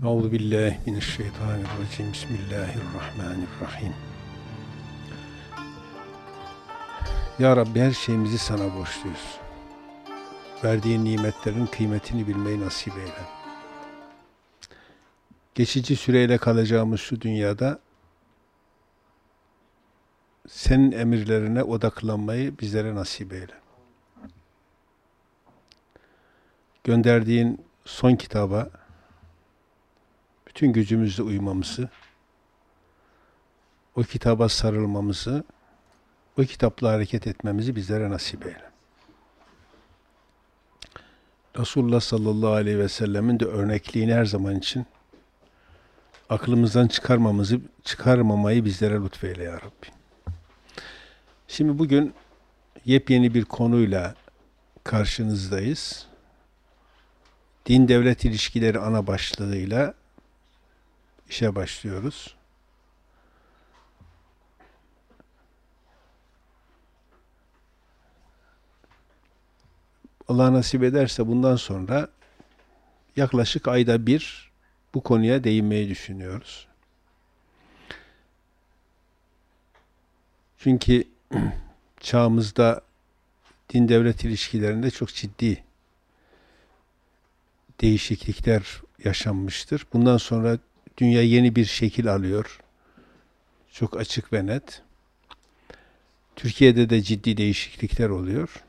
Euzubillahimineşşeytanirracim. Bismillahirrahmanirrahim. Ya Rabbi, her şeyimizi sana borçluyuz. Verdiğin nimetlerin kıymetini bilmeyi nasip eyle. Geçici süreyle kalacağımız şu dünyada senin emirlerine odaklanmayı bizlere nasip eyle. Gönderdiğin son kitaba bütün gücümüzle uymamızı, o kitaba sarılmamızı, o kitapla hareket etmemizi bizlere nasip eyle. Resulullah sallallahu aleyhi ve sellemin de örnekliğini her zaman için aklımızdan çıkarmamayı bizlere lütfeyle ya Rabbi. Şimdi bugün yepyeni bir konuyla karşınızdayız. Din-devlet ilişkileri ana başlığıyla işe başlıyoruz. Allah nasip ederse bundan sonra yaklaşık ayda bir bu konuya değinmeyi düşünüyoruz. Çünkü çağımızda din-devlet ilişkilerinde çok ciddi değişiklikler yaşanmıştır. Bundan sonra dünya yeni bir şekil alıyor. Çok açık ve net. Türkiye'de de ciddi değişiklikler oluyor.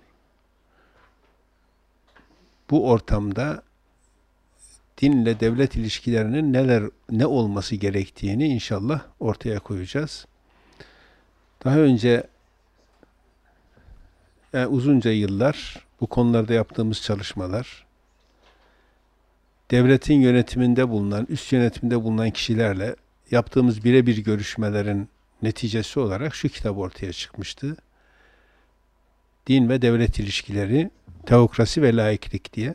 Bu ortamda dinle devlet ilişkilerinin ne olması gerektiğini inşallah ortaya koyacağız. Daha önce uzunca yıllar bu konularda yaptığımız çalışmalar, devletin yönetiminde bulunan, üst yönetimde bulunan kişilerle yaptığımız birebir görüşmelerin neticesi olarak şu kitap ortaya çıkmıştı. Din ve devlet ilişkileri, teokrasi ve laiklik diye.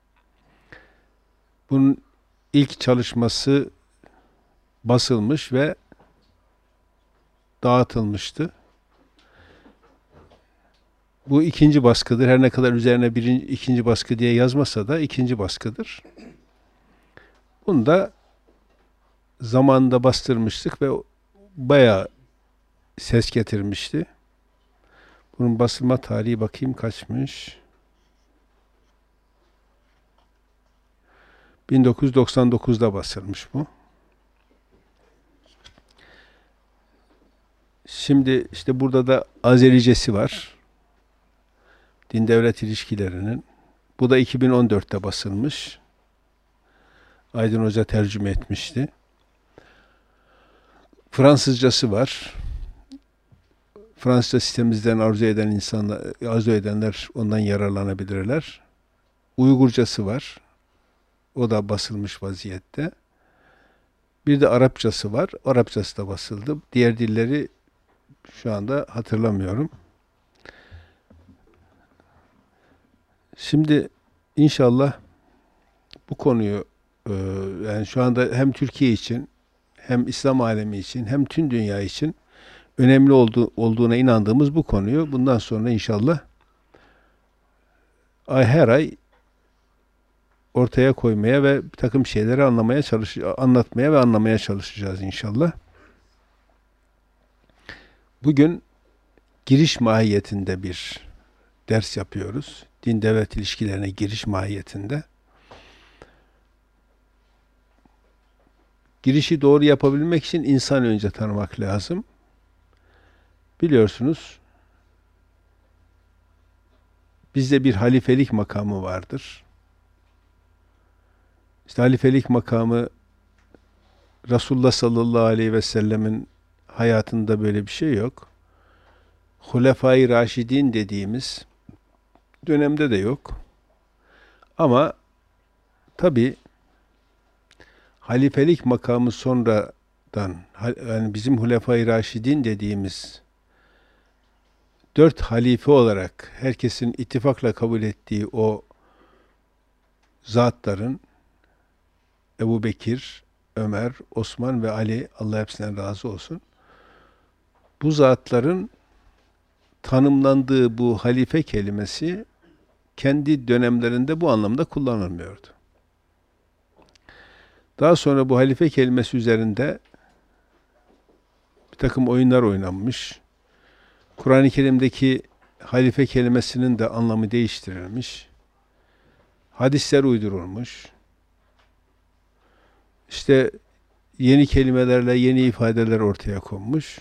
Bunun ilk çalışması basılmış ve dağıtılmıştı. Bu ikinci baskıdır. Her ne kadar üzerine ikinci baskı diye yazmasa da ikinci baskıdır. Bunu da zamanında bastırmıştık ve bayağı ses getirmişti. Bunun basılma tarihi bakayım kaçmış. 1999'da basılmış bu. Şimdi işte burada da Azericesi var. Din-devlet ilişkilerinin. Bu da 2014'te basılmış. Aydın Hoca tercüme etmişti. Fransızcası var. Fransızca sistemimizden arzu edenler ondan yararlanabilirler. Uygurcası var. O da basılmış vaziyette. Bir de Arapçası var. Arapçası da basıldı. Diğer dilleri şu anda hatırlamıyorum. Şimdi inşallah bu konuyu yani şu anda hem Türkiye için hem İslam alemi için hem tüm dünya için önemli olduğuna inandığımız bu konuyu bundan sonra inşallah her ay ortaya koymaya ve bir takım şeyleri anlatmaya ve anlamaya çalışacağız inşallah. Bugün giriş mahiyetinde bir ders yapıyoruz. Din-devlet ilişkilerine giriş mahiyetinde. Girişi doğru yapabilmek için insan önce tanımak lazım. Biliyorsunuz, bizde bir halifelik makamı vardır. İşte halifelik makamı Resulullah sallallahu aleyhi ve sellemin hayatında böyle bir şey yok. Hulefai Raşidin dediğimiz dönemde de yok. Ama tabi halifelik makamı sonradan, yani bizim Hulefai Raşidin dediğimiz 4 halife olarak herkesin ittifakla kabul ettiği o zatların Ebu Bekir, Ömer, Osman ve Ali, Allah hepsinden razı olsun. Bu zatların tanımlandığı bu halife kelimesi kendi dönemlerinde bu anlamda kullanılmıyordu. Daha sonra bu halife kelimesi üzerinde bir takım oyunlar oynanmış. Kur'an-ı Kerim'deki halife kelimesinin de anlamı değiştirilmiş. Hadisler uydurulmuş. İşte yeni kelimelerle yeni ifadeler ortaya konmuş.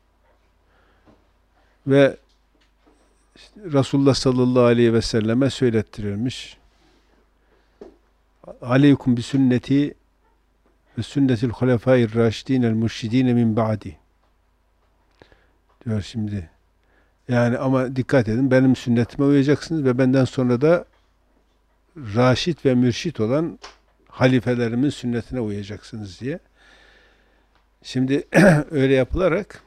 Ve Resulullah sallallahu aleyhi ve selleme söylettirilmiş. Aleykum bi sünneti ve sünnetil hulefâir râşidînel mürşidîne min ba'di. Diyor şimdi. Yani ama dikkat edin, benim sünnetime uyacaksınız ve benden sonra da raşit ve mürşit olan halifelerimin sünnetine uyacaksınız diye. Şimdi öyle yapılarak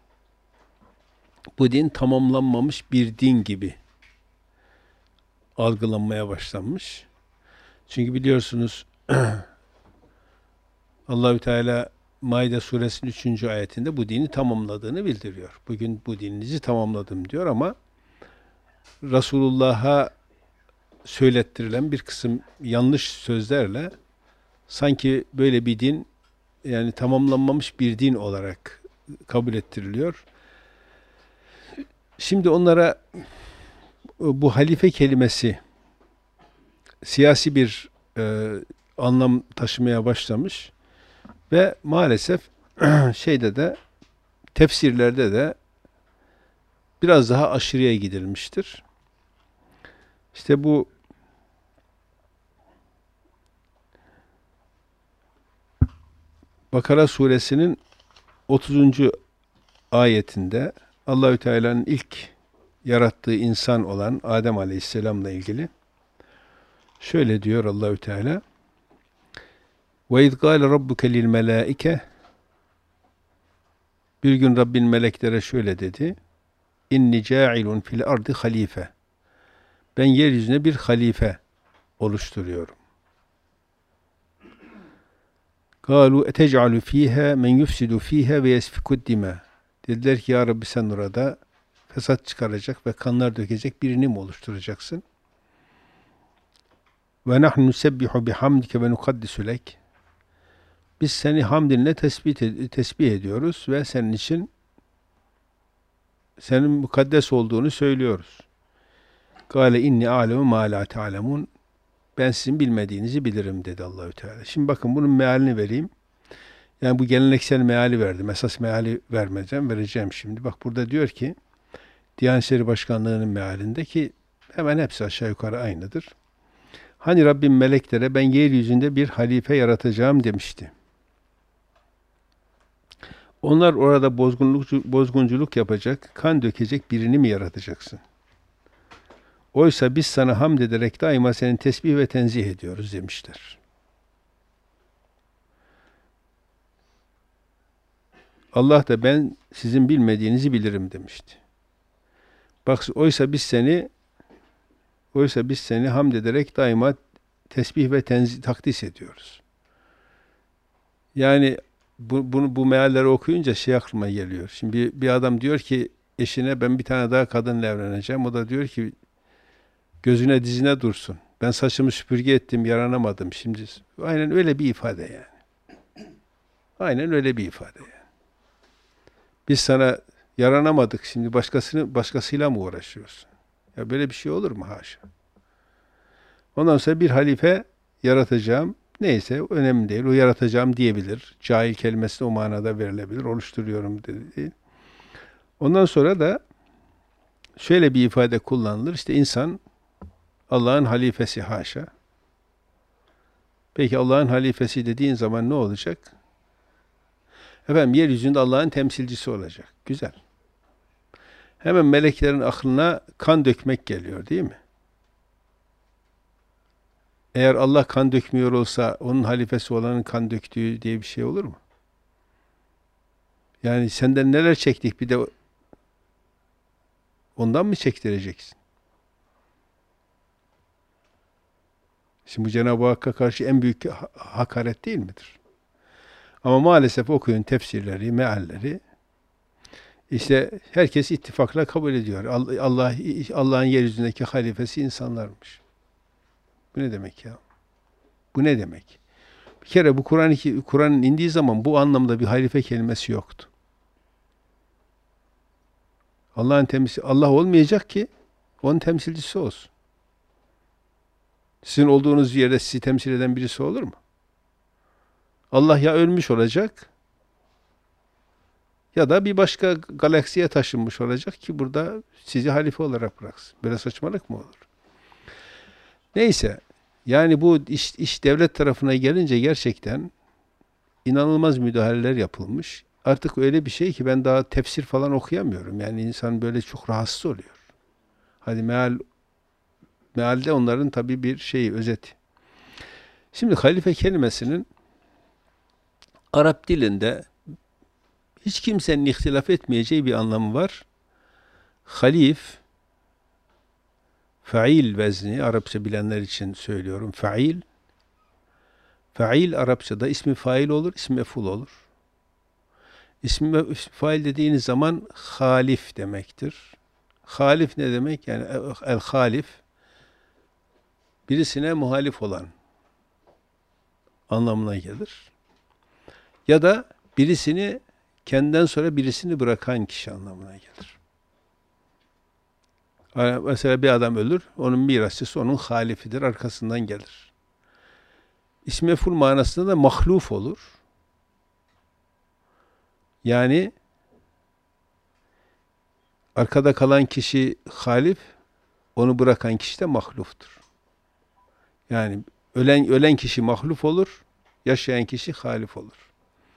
bu din tamamlanmamış bir din gibi algılanmaya başlanmış. Çünkü biliyorsunuz Allahü Teala Maide suresinin 3. ayetinde bu dini tamamladığını bildiriyor. Bugün bu dininizi tamamladım diyor ama Resulullah'a söylettirilen bir kısım yanlış sözlerle sanki böyle bir din, yani tamamlanmamış bir din olarak kabul ettiriliyor. Şimdi onlara bu halife kelimesi siyasi bir anlam taşımaya başlamış ve maalesef şeyde de, tefsirlerde de biraz daha aşırıya gidilmiştir. İşte bu Bakara suresinin 30. ayetinde Allahü Teala'nın ilk yarattığı insan olan Adem Aleyhisselam'la ilgili şöyle diyor Allahü Teala: "Ve iz gâle rabbuke lil melâike." Bir gün Rabbin meleklere şöyle dedi: "İnni câilun fil ardı halife." Ben yeryüzüne bir halife oluşturuyorum. "Kâlu etec'alu fîhâ men yufsidu fîhâ ve yesfikud dimâ." Dediler ki, ya Rabbi, sen orada fesat çıkaracak ve kanlar dökecek birini mi oluşturacaksın? "Ve nahnu nusebbihu bihamdike ve nukaddisu lek." Biz seni hamdinle tesbih ediyoruz ve senin için, senin mukaddes olduğunu söylüyoruz. "Kâle inni a'lemu mâ lâ te'alemun." Ben sizin bilmediğinizi bilirim dedi Allahü Teala. Şimdi bakın, bunun mealini vereyim. Yani bu geleneksel meali verdim. Esas meali vereceğim şimdi. Bak burada diyor ki, Diyanet İşleri Başkanlığı'nın mealinde, ki hemen hepsi aşağı yukarı aynıdır. Hani Rabbim meleklere ben yeryüzünde bir halife yaratacağım demişti. Onlar orada bozgunculuk yapacak, kan dökecek birini mi yaratacaksın? Oysa biz sana hamd ederek daima senin tesbih ve tenzih ediyoruz demişler. Allah da ben sizin bilmediğinizi bilirim demişti. Bak, oysa biz seni hamd ederek daima tesbih ve tenzih, takdis ediyoruz. Yani bu mealleri okuyunca şey aklıma geliyor. Şimdi bir adam diyor ki eşine, ben bir tane daha kadınla evleneceğim. O da diyor ki, gözüne dizine dursun. Ben saçımı süpürge ettim, yaranamadım. Şimdi aynen öyle bir ifade yani. Aynen öyle bir ifade yani. Biz sana yaranamadık, şimdi başkasıyla mı uğraşıyorsun? Ya böyle bir şey olur mu? Haşa. Ondan sonra bir halife yaratacağım. Neyse, önemli değil. O yaratacağım diyebilir. Cahil kelimesi de o manada verilebilir. Oluşturuyorum dedi. Ondan sonra da şöyle bir ifade kullanılır. İşte insan Allah'ın halifesi, haşa. Peki Allah'ın halifesi dediğin zaman ne olacak? Efendim, yeryüzünde Allah'ın temsilcisi olacak. Güzel. Hemen meleklerin aklına kan dökmek geliyor, değil mi? Eğer Allah kan dökmüyor olsa, onun halifesi olanın kan döktüğü diye bir şey olur mu? Yani senden neler çektik, bir de ondan mı çektireceksin? Şimdi bu Cenab-ı Hakk'a karşı en büyük hakaret değil midir? Ama maalesef okuyun tefsirleri, mealleri, İşte herkes ittifakla kabul ediyor. Allah'ın yeryüzündeki halifesi insanlarmış. Bu ne demek ya? Bu ne demek? Bir kere bu Kur'an'ın indiği zaman bu anlamda bir halife kelimesi yoktu. Allah olmayacak ki onun temsilcisi olsun. Sizin olduğunuz yerde sizi temsil eden birisi olur mu? Allah ya ölmüş olacak ya da bir başka galaksiye taşınmış olacak ki burada sizi halife olarak bıraksın. Böyle saçmalık mı olur? Neyse, yani bu iş devlet tarafına gelince gerçekten inanılmaz müdahaleler yapılmış. Artık öyle bir şey ki ben daha tefsir falan okuyamıyorum. Yani insan böyle çok rahatsız oluyor. Hadi mealde onların tabii bir şeyi, özeti. Şimdi halife kelimesinin Arap dilinde hiç kimsenin ihtilaf etmeyeceği bir anlamı var. Halif, fail vezni, Arapça bilenler için söylüyorum. Fail Arapçada ismi fail olur, ismi mef'ul olur. İsmi fail dediğiniz zaman halif demektir. Halif ne demek? Yani el-halif, birisine muhalif olan anlamına gelir. Ya da kendinden sonra birisini bırakan kişi anlamına gelir. Mesela bir adam ölür, onun mirasçısı onun halifidir, arkasından gelir. İsmi mef'ul manasında da mahluf olur. Yani arkada kalan kişi halif, onu bırakan kişi de mahluftur. Yani ölen kişi mahluf olur, yaşayan kişi halif olur.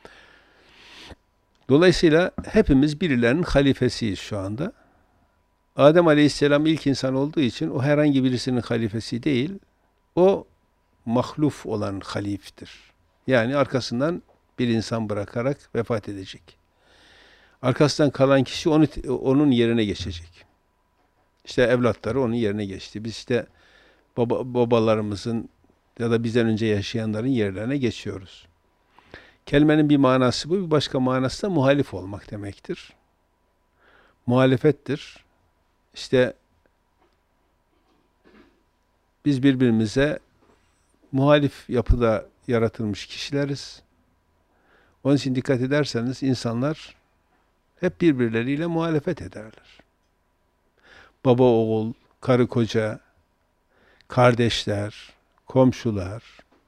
Dolayısıyla hepimiz birilerinin halifesiyiz şu anda. Adem Aleyhisselam ilk insan olduğu için o herhangi birisinin halifesi değil, o mahluf olan haliftir. Yani arkasından bir insan bırakarak vefat edecek. Arkasından kalan kişi onun yerine geçecek. İşte evlatları onun yerine geçti. Biz işte babalarımızın ya da bizden önce yaşayanların yerlerine geçiyoruz. Kelimenin bir manası bu, bir başka manası da muhalif olmak demektir. Muhalefettir. İşte biz birbirimize muhalif yapıda yaratılmış kişileriz. Onun için dikkat ederseniz insanlar hep birbirleriyle muhalefet ederler. Baba oğul, karı koca, kardeşler, komşular,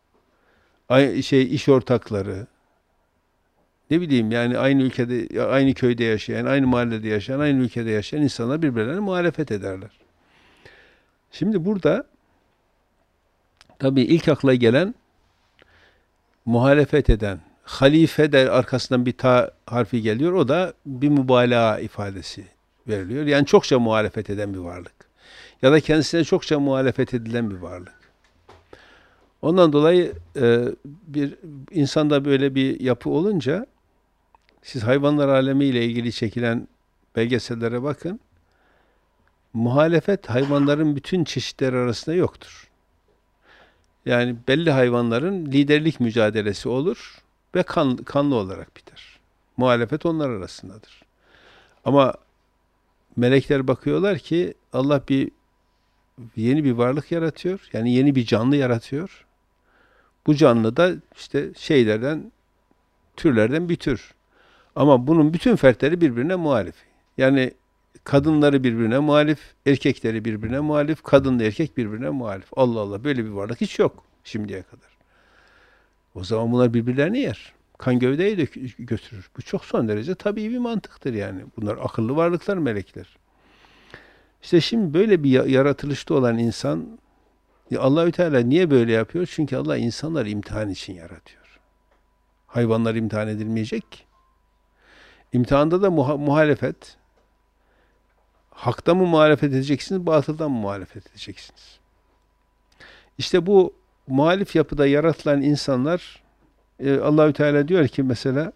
iş ortakları, ne bileyim yani aynı ülkede, aynı köyde yaşayan, aynı mahallede yaşayan, aynı ülkede yaşayan insanlar birbirlerine muhalefet ederler. Şimdi burada tabii ilk akla gelen muhalefet eden, halife de arkasından bir ta harfi geliyor. O da bir mübalağa ifadesi veriliyor. Yani çokça muhalefet eden bir varlık. Ya da kendisine çokça muhalefet edilen bir varlık. Ondan dolayı bir insanda böyle bir yapı olunca siz hayvanlar alemiyle ilgili çekilen belgesellere bakın. Muhalefet hayvanların bütün çeşitleri arasında yoktur. Yani belli hayvanların liderlik mücadelesi olur ve kanlı olarak biter. Muhalefet onlar arasındadır. Ama melekler bakıyorlar ki Allah yeni bir varlık yaratıyor. Yani yeni bir canlı yaratıyor. Bu canlı da işte türlerden bir tür. Ama bunun bütün fertleri birbirine muhalif. Yani kadınları birbirine muhalif, erkekleri birbirine muhalif, kadınla erkek birbirine muhalif. Allah Allah, böyle bir varlık hiç yok şimdiye kadar. O zaman bunlar birbirlerini yer. Kan gövdeyi de götürür. Bu çok son derece tabii bir mantıktır yani. Bunlar akıllı varlıklar, melekler. İşte şimdi böyle bir yaratılışta olan insan, Allahü Teala niye böyle yapıyor? Çünkü Allah insanları imtihan için yaratıyor. Hayvanlar imtihan edilmeyecek ki. İmtihanda da muhalefet. Hakta mı muhalefet edeceksiniz, batıldan mı muhalefet edeceksiniz? İşte bu muhalif yapıda yaratılan insanlar, Allahü Teala diyor ki mesela,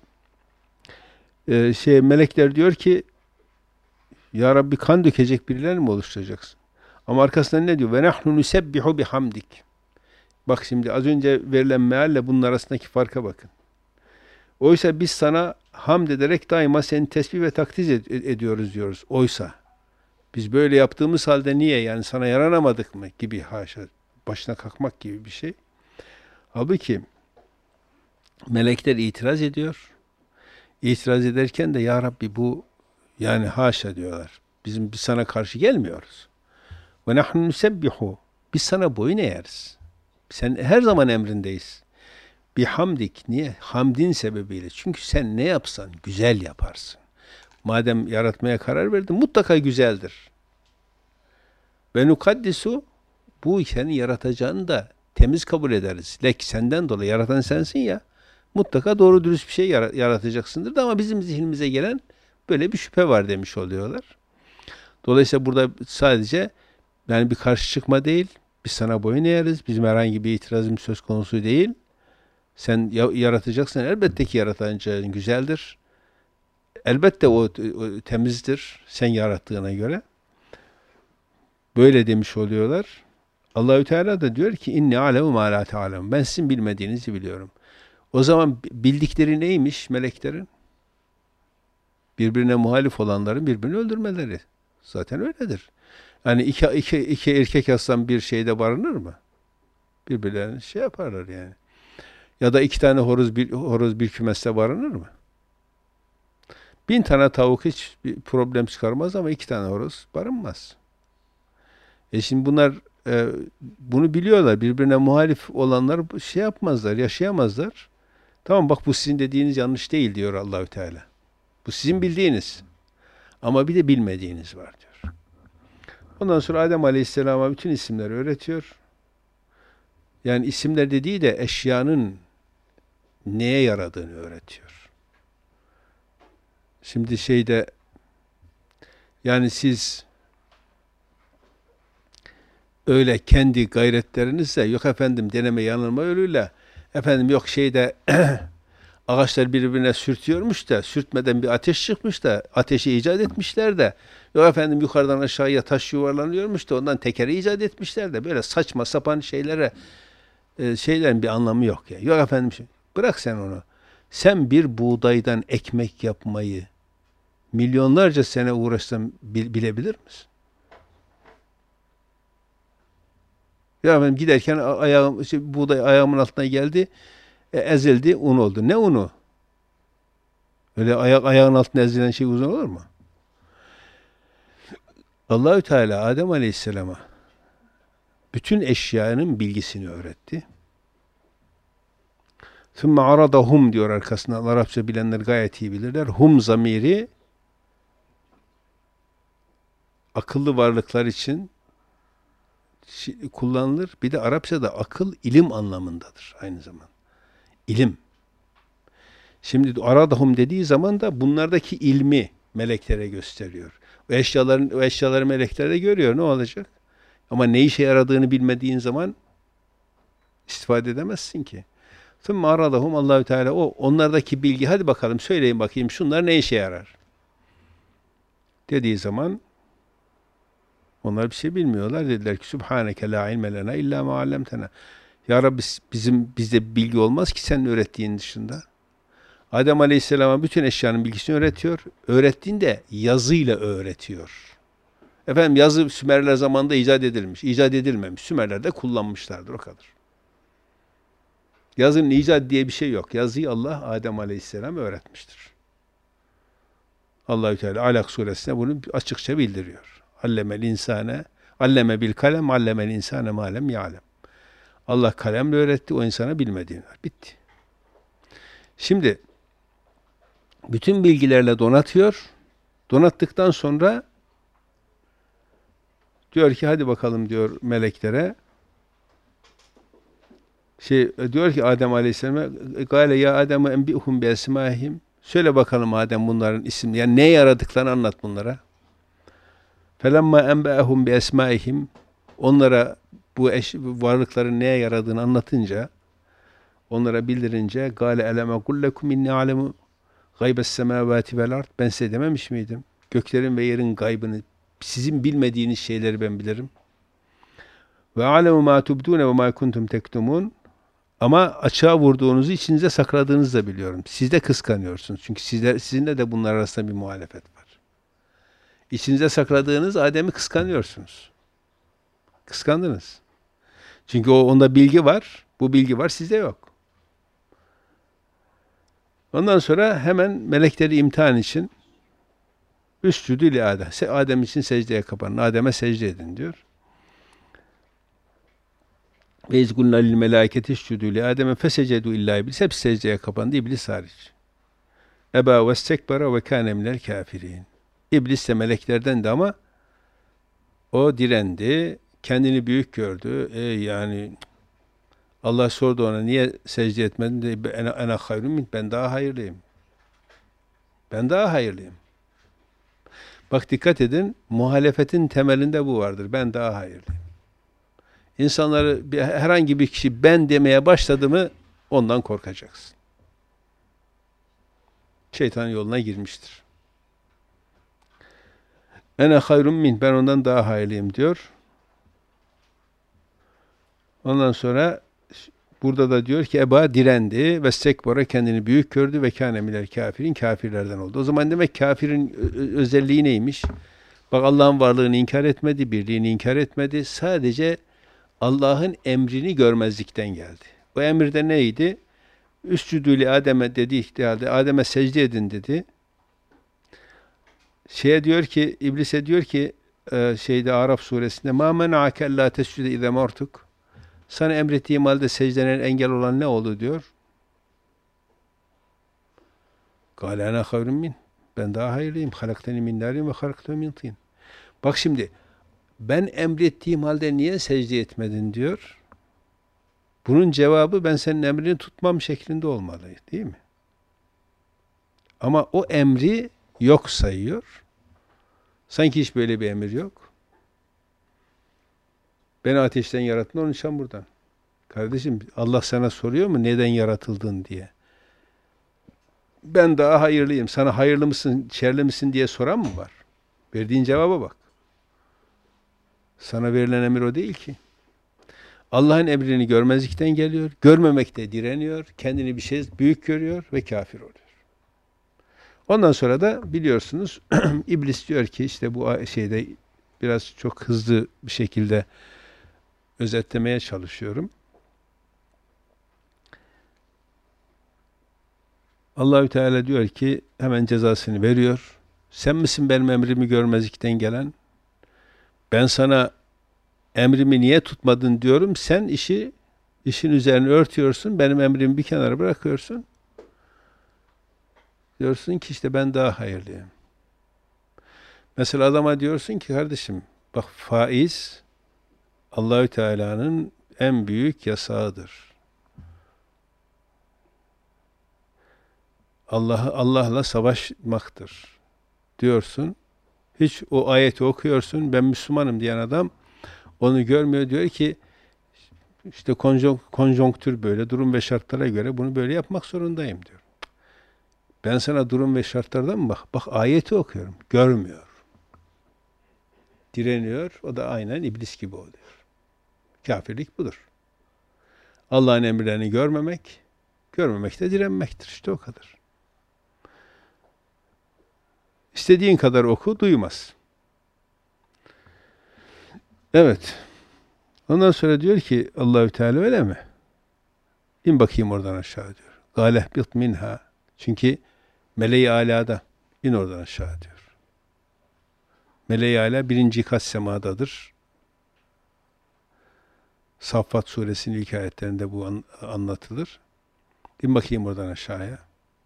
melekler diyor ki, ya Rabbi kan dökecek birilerini mi oluşturacaksın? Ama arkasından ne diyor? Ve nahnu nusebbihu bihamdik. Bak şimdi az önce verilen mealle bunun arasındaki farka bakın. Oysa biz sana hamd ederek daima seni tesbih ve takdis ediyoruz diyoruz. Oysa biz böyle yaptığımız halde niye, yani sana yaranamadık mı gibi, haşa, başına kalkmak gibi bir şey. Halbuki Melekler itiraz ediyor. İtiraz ederken de ya Rabbi bu yani haşa diyorlar. Biz sana karşı gelmiyoruz. Ve nahnu nusebbihu. Biz sana boyun eğeriz. Sen her zaman emrindeyiz. Bihamdik. Niye? Hamdin sebebiyle. Çünkü sen ne yapsan güzel yaparsın. Madem yaratmaya karar verdin mutlaka güzeldir. Ve nukaddisu, bu senin yaratacağını da temiz kabul ederiz. Lek senden dolayı yaratan sensin ya. Mutlaka doğru dürüst bir şey yaratacaksındır da ama bizim zihnimize gelen böyle bir şüphe var demiş oluyorlar. Dolayısıyla burada sadece yani bir karşı çıkma değil, biz sana boyun eğeriz, bizim herhangi bir itirazımız söz konusu değil. Sen yaratacaksın, elbette ki yaratacağın güzeldir. Elbette o temizdir sen yarattığına göre. Böyle demiş oluyorlar. Allahü Teala da diyor ki inni alemu ma la ta'lem. Ben sizin bilmediğinizi biliyorum. O zaman bildikleri neymiş meleklerin? Birbirine muhalif olanların birbirini öldürmeleri. Zaten öyledir. Yani iki erkek aslan bir şeyde barınır mı? Birbirlerini şey yaparlar yani. Ya da iki tane horoz bir kümeste barınır mı? 1000 tane tavuk hiç bir problem çıkarmaz ama 2 tane horoz barınmaz. Şimdi bunlar bunu biliyorlar. Birbirine muhalif olanlar şey yapmazlar, yaşayamazlar. Tamam bak bu sizin dediğiniz yanlış değil diyor Allahü Teala. Bu sizin bildiğiniz. Ama bir de bilmediğiniz var diyor. Ondan sonra Adem Aleyhisselam'a bütün isimleri öğretiyor. Yani isimler dediği de eşyanın neye yaradığını öğretiyor. Şimdi yani siz öyle kendi gayretlerinizle yok efendim deneme yanılma yoluyla efendim yok ağaçlar birbirine sürtüyormuş da sürtmeden bir ateş çıkmış da ateşi icat etmişler de yok efendim yukarıdan aşağıya taş yuvarlanıyormuş da ondan tekeri icat etmişler de böyle saçma sapan şeylerin bir anlamı yok ya. Yok efendim bırak sen onu. Sen bir buğdaydan ekmek yapmayı milyonlarca sene uğraşsan bilebilir misin? Ya efendim giderken buğday ayağımın altına geldi, ezildi, un oldu. Ne unu? Öyle ayağın altına ezilen şey uzun olur mu? Allahü Teala Adem Aleyhisselam'a bütün eşyanın bilgisini öğretti. ثُمَّ عَرَضَهُمْ diyor arkasından. Arapça bilenler gayet iyi bilirler. Hum zamiri akıllı varlıklar için kullanılır. Bir de Arapçada akıl ilim anlamındadır aynı zamanda. İlim. Şimdi aradahum dediği zaman da bunlardaki ilmi meleklere gösteriyor. O eşyaları melekler de görüyor. Ne olacak? Ama ne işe yaradığını bilmediğin zaman istifade edemezsin ki. ثُمَّ aradahum Allahü Teala onlardaki bilgi hadi bakalım söyleyin bakayım şunlar ne işe yarar? Dediği zaman onlar bir şey bilmiyorlar. Dediler ki Subhaneke la ilme lena illa ma allamtena. Ya Rabbi bizde bilgi olmaz ki senin öğrettiğin dışında. Adem Aleyhisselam'a bütün eşyanın bilgisini öğretiyor. Öğrettiğinde yazıyla öğretiyor. Efendim yazı Sümerler zamanında icat edilmiş. İcat edilmemiş. Sümerler de kullanmışlardır o kadar. Yazının icat diye bir şey yok. Yazıyı Allah Adem Aleyhisselam öğretmiştir. Allahü Teala Alak suresinde bunu açıkça bildiriyor. Alleme bil kalem, allemel insane ma lem ya'lem. Allah kalemle öğretti, o insana bilmediğini. Bitti. Şimdi bütün bilgilerle donatıyor. Donattıktan sonra diyor ki hadi bakalım diyor meleklere. Diyor ki Adem Aleyhisselam'a gâle ya Adem enbi'hum bi esmâihim. Söyle bakalım Adem bunların isimleri. Yani ne yaradıklarını anlat bunlara. Felemma enbe'ehum bi esmâihim. Onlara bu varlıkların neye yaradığını anlatınca, onlara bildirince gâle eleme kullekum inni alemu gaybes semâvâti vel ard. Ben size dememiş miydim? Göklerin ve yerin gaybını, sizin bilmediğiniz şeyleri ben bilirim. Ve alemu mâ tubdûne ve mâ kuntum tektumun. Ama açığa vurduğunuzu içinize sakladığınızı da biliyorum. Siz de kıskanıyorsunuz. Çünkü sizinle de bunlar arasında bir muhalefet var. İçinize sakladığınız Adem'i kıskanıyorsunuz. Kıskandınız. Çünkü onda bilgi var. Bu bilgi var, sizde yok. Ondan sonra hemen melekleri imtihan için üscüdü li Adem. Adem için secdeye kapanın. Adem'e secde edin diyor. Ve izgulna lil melâiketi iscudû li Adem'e fesecedu illa iblis. Hepsi secdeye kapandı. İblis hariç. Eba ve stekbara ve kâne minel kâfirîn. İblis de meleklerden de ama o direndi. Kendini büyük gördü. Yani Allah sordu ona niye secde etmedin? Dedi, ene hayrun min. Ben daha hayırlıyım. Ben daha hayırlıyım. Bak dikkat edin. Muhalefetin temelinde bu vardır. Ben daha hayırlıyım. İnsanları herhangi bir kişi ben demeye başladı mı ondan korkacaksın. Şeytanın yoluna girmiştir. Ene hayrun min. Ben ondan daha hayırlıyım diyor. Ondan sonra burada da diyor ki Eba direndi ve stekbara kendini büyük gördü ve kâne minel kafirin kafirlerden oldu. O zaman demek kafirin özelliği neymiş? Bak Allah'ın varlığını inkar etmedi, birliğini inkar etmedi. Sadece Allah'ın emrini görmezlikten geldi. O emirde neydi? Üscüdü Adem'e dedi halde Adem'e secde edin dedi. Diyor ki İblise diyor ki Araf suresinde ma mena'ake ellâ tescüde izâ mertuk. Sana emrettiğim halde secdenen engel olan ne oldu diyor. Kâle ene hayrun min. Ben daha hayırlıyım. Halakteni min nârin ve halakteni min tin. Bak şimdi ben emrettiğim halde niye secde etmedin diyor. Bunun cevabı ben senin emrini tutmam şeklinde olmalı, değil mi? Ama o emri yok sayıyor. Sanki hiç böyle bir emir yok. Beni ateşten yarattın, onun için buradan. Kardeşim Allah sana soruyor mu neden yaratıldın diye. Ben daha hayırlıyım. Sana hayırlı mısın, şerli misin diye soran mı var? Verdiğin cevaba bak. Sana verilen emir o değil ki. Allah'ın emrini görmezlikten geliyor. Görmemekte direniyor. Kendini bir şey büyük görüyor ve kafir oluyor. Ondan sonra da biliyorsunuz İblis diyor ki işte bu şeyde biraz çok hızlı bir şekilde özetlemeye çalışıyorum. Allahü Teala diyor ki hemen cezasını veriyor. Sen misin benim emrimi görmezlikten gelen? Ben sana emrimi niye tutmadın diyorum. Sen işin üzerine örtüyorsun. Benim emrimi bir kenara bırakıyorsun. Diyorsun ki işte ben daha hayırlıyım. Mesela adama diyorsun ki kardeşim bak faiz Allahü Teala'nın en büyük yasağıdır. Allah'la savaşmaktır diyorsun. Hiç o ayeti okuyorsun. Ben Müslümanım diyen adam onu görmüyor. Diyor ki işte konjonktür böyle, durum ve şartlara göre bunu böyle yapmak zorundayım diyor. Ben sana durum ve şartlardan mı bak ayeti okuyorum. Görmüyor. Direniyor. O da aynen iblis gibi oluyor. Kafirlik budur. Allah'ın emirlerini görmemek de direnmektir. İşte o kadar. İstediğin kadar oku, duymaz. Evet. Ondan sonra diyor ki Allahü Teala öyle mi? İn bakayım oradan aşağı diyor. Galeh bit minha. Çünkü meleği alada. İn oradan aşağı diyor. Meleği ala birinci kat semadadır. Saffat suresinin ilk ayetlerinde bu anlatılır. İn bakayım oradan aşağıya.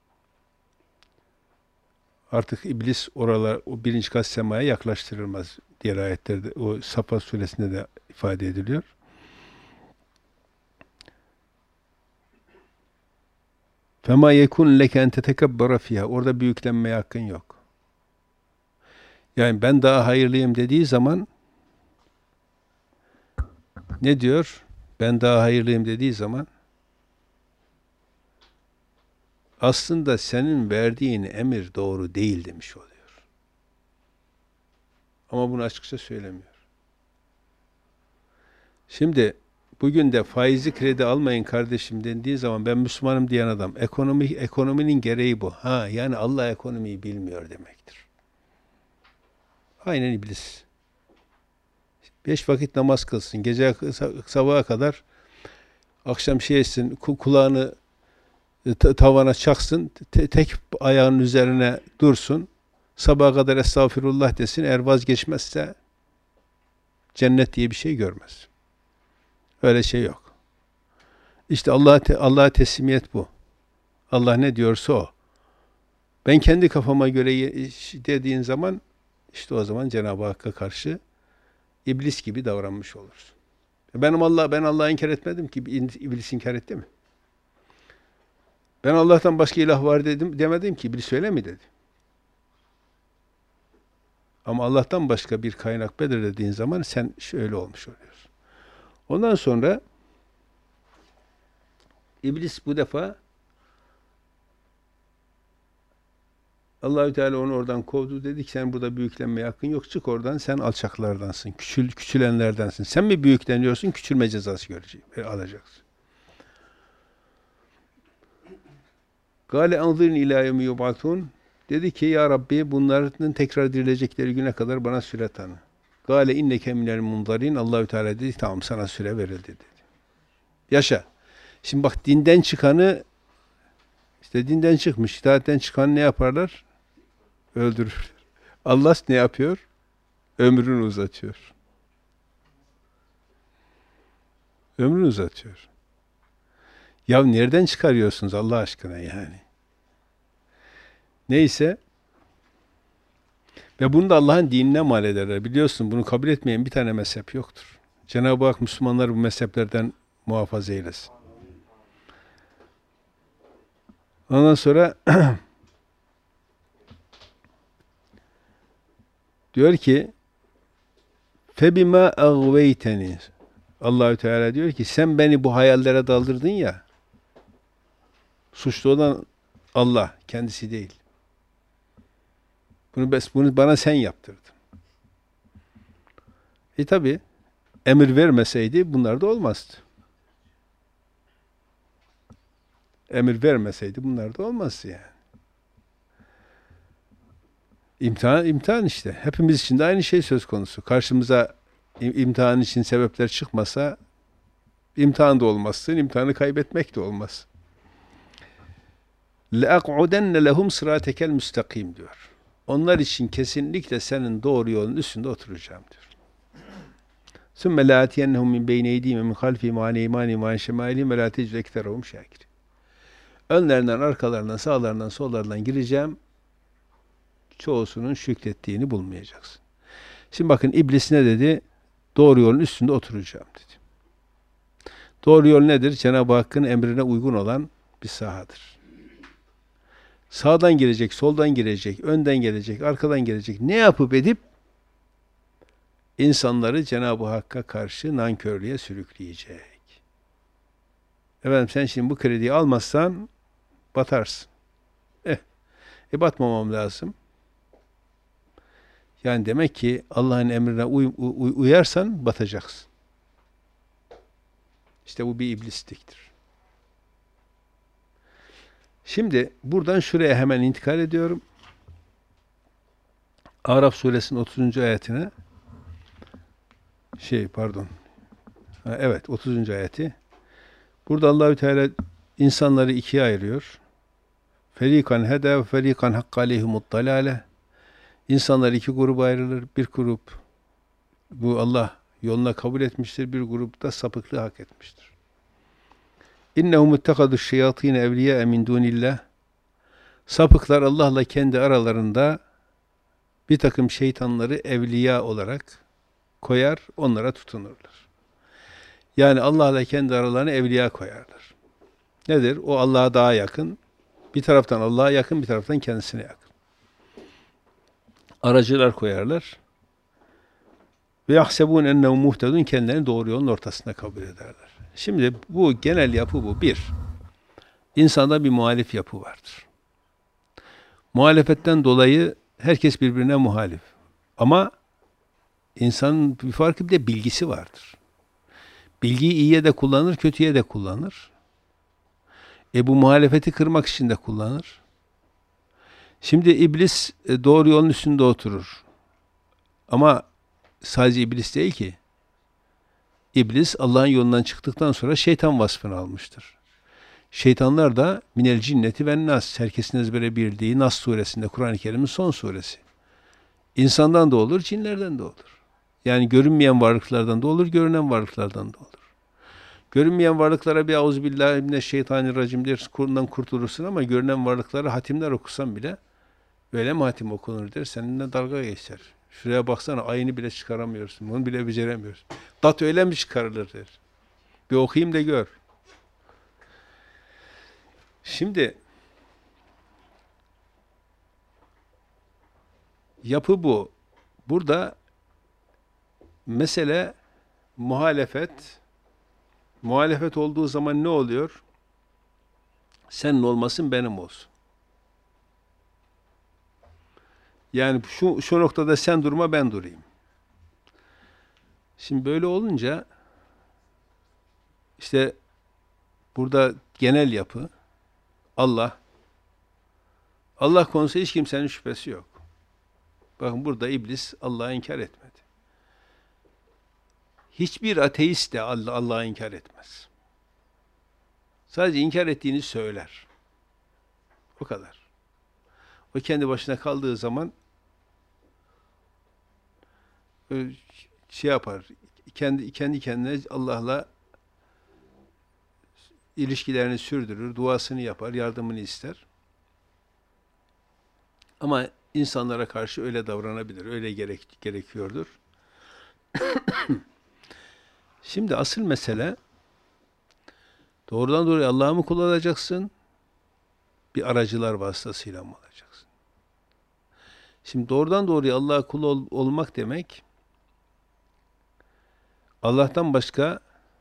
Artık iblis o birinci kat semaya yaklaştırılmaz. Diğer ayetlerde, o Saffat suresinde de ifade ediliyor. فَمَا يَكُنْ لَكَ اَنْ تَتَكَبَّرَ فِيهَا. Orada büyüklenmeye hakkın yok. Yani ben daha hayırlıyım dediği zaman ne diyor? Ben daha hayırlıyım dediği zaman aslında senin verdiğin emir doğru değil demiş oluyor. Ama bunu açıkça söylemiyor. Şimdi bugün de faizi kredi almayın kardeşim dendiği zaman ben Müslümanım diyen adam ekonominin gereği bu. Yani Allah ekonomiyi bilmiyor demektir. Aynen iblis. 5 vakit namaz kılsın. Gece sabaha kadar akşam etsin, kulağını tavana çaksın, tek ayağının üzerine dursun, sabaha kadar estağfirullah desin, eğer vazgeçmezse cennet diye bir şey görmez. Öyle şey yok. İşte Allah'a teslimiyet bu. Allah ne diyorsa o. Ben kendi kafama göre dediğin zaman, işte o zaman Cenab-ı Hakk'a karşı iblis gibi davranmış olursun. Ben Allah'ı inkar etmedim ki, iblis inkar etti mi? Ben Allah'tan başka ilah var demedim ki, iblis öyle mi dedi? Ama Allah'tan başka bir kaynak belirlediğin zaman sen şöyle olmuş oluyorsun. Ondan sonra iblis bu defa Allahü Teala onu oradan kovdu, dedi ki sen burada büyüklenmeye hakkın yok, çık oradan, sen alçaklardansın, küçülenlerdensin. Sen mi büyükleniyorsun, küçülme cezası alacaksın. Gâle anzirni ilâ yevmi yub'atûn. Dedi ki ya Rabbi bunların tekrar dirilecekleri güne kadar bana süre tanı. Gâle inneke minel munzarin. Allahü Teala dedi tamam, sana süre verildi dedi. Yaşa. Şimdi bak, dinden çıkanı, işte dinden çıkmış, itaatten çıkanı ne yaparlar? Öldürürler. Allah ne yapıyor? Ömrünü uzatıyor. Ömrünü uzatıyor. Ya nereden çıkarıyorsunuz Allah aşkına yani? Neyse. Ve bunu da Allah'ın dinine mal ederler. Biliyorsun, bunu kabul etmeyen bir tane mezhep yoktur. Cenab-ı Hak Müslümanları bu mezheplerden muhafaza eylesin. Ondan sonra diyor ki فَبِمَا اَغْوَيْتَنِي. Allahü Teala diyor ki sen beni bu hayallere daldırdın ya, suçlu olan Allah, kendisi değil. Bunu bana sen yaptırdın. Tabi emir vermeseydi bunlar da olmazdı. Emir vermeseydi bunlar da olmazdı yani. İmtihan işte. Hepimiz için de aynı şey söz konusu. Karşımıza imtihan için sebepler çıkmasa imtihan da olmazsın, imtihanı kaybetmek de olmaz. لَاَقْعُدَنَّ لَهُمْ صِرَاتَكَ الْمُسْتَقِيمِ diyor. Onlar için kesinlikle senin doğru yolun üstünde oturacağım diyor. ثُمَّ لَاَتِيَنَّهُمْ مِنْ بَيْنَ اَيْدِيهِمْ مِنْ خَلْفِهِمْ وَعَنْ اَيْمَانِهِمْ وَعَنْ شَمَائِلِهِمْ وَلَا تَجِدُ اَكْثَرَهُمْ شَاكِرِينَ. Önlerinden, arkalarından, sağlarından, sollarından gireceğim. Çoğusunun şükrettiğini bulmayacaksın. Şimdi bakın, iblis ne dedi? Doğru yolun üstünde oturacağım dedi. Doğru yol nedir? Cenab-ı Hakk'ın emrine uygun olan bir sahadır. Sağdan girecek, soldan girecek, önden gelecek, arkadan gelecek. Ne yapıp edip insanları Cenab-ı Hakk'a karşı nankörlüğe sürükleyecek. Efendim sen şimdi bu krediyi almazsan batarsın. Batmamam lazım. Yani demek ki Allah'ın emrine uyarsan batacaksın. İşte bu bir iblisliktir. Şimdi buradan şuraya hemen intikal ediyorum. Araf suresinin 30. ayetine. Evet, 30. ayeti. Burada Allahü Teala insanları ikiye ayırıyor. Ferikan heda ve ferikan hakka aleyhimut dalale. İnsanlar iki gruba ayrılır. Bir grup bu Allah yoluna kabul etmiştir. Bir grup da sapıklığı hak etmiştir. İnnehum ittekadu'ş şeyatîne evliyâe min dûnillah. Sapıklar Allah'la kendi aralarında bir takım şeytanları evliya olarak koyar, onlara tutunurlar. Yani Allah'la kendi aralarına evliya koyarlar. Nedir? O Allah'a daha yakın. Bir taraftan Allah'a yakın, bir taraftan kendisine yakın. Aracılar koyarlar. Ve yahsebûn ennehum muhtedûn, kendilerini doğru yolun ortasında kabul ederler. Şimdi bu genel yapı bu. Bir, insanda bir muhalif yapı vardır. Muhalefetten dolayı herkes birbirine muhalif. Ama insanın bir farkı, bir de bilgisi vardır. Bilgiyi iyiye de kullanır, kötüye de kullanır. Bu muhalefeti kırmak için de kullanır. Şimdi iblis doğru yolun üstünde oturur. Ama sadece iblis değil ki. İblis Allah'ın yolundan çıktıktan sonra şeytan vasfını almıştır. Şeytanlar da minel cinneti ve nas. Herkesin ezbere bildiği Nas suresinde, Kur'an-ı Kerim'in son suresi. İnsandan da olur, cinlerden de olur. Yani görünmeyen varlıklardan da olur, görünen varlıklardan da olur. Görünmeyen varlıklara bir euzubillahimineşşeytanirracim der, Kur'an'dan kurtulursun ama görünen varlıklara hatimler okusan bile öyle mi hatim okunur der, seninle dalga geçer. Şuraya baksana, ayını bile çıkaramıyorsun, onu bile beceremiyorsun. Dat öyle mi çıkarılır der. Bir okuyayım da gör. Şimdi yapı bu. Burada mesele muhalefet. Muhalefet olduğu zaman ne oluyor? Senin olmasın, benim olsun. Yani şu noktada sen durma, ben durayım. Şimdi böyle olunca işte burada genel yapı Allah. Allah konusunda hiç kimsenin şüphesi yok. Bakın burada iblis Allah'ı inkar etmedi. Hiçbir ateist de Allah'ı inkar etmez. Sadece inkar ettiğini söyler. O kadar. O kendi başına kaldığı zaman şey yapar. Kendi kendine Allah'la ilişkilerini sürdürür, duasını yapar, yardımını ister. Ama insanlara karşı öyle davranabilir, öyle gerekiyordur. Şimdi asıl mesele doğrudan doğruya Allah'ı mı kullanacaksın? Bir aracılar vasıtasıyla mı olacaksın? Şimdi doğrudan doğruya Allah'a kul olmak demek, Allah'tan başka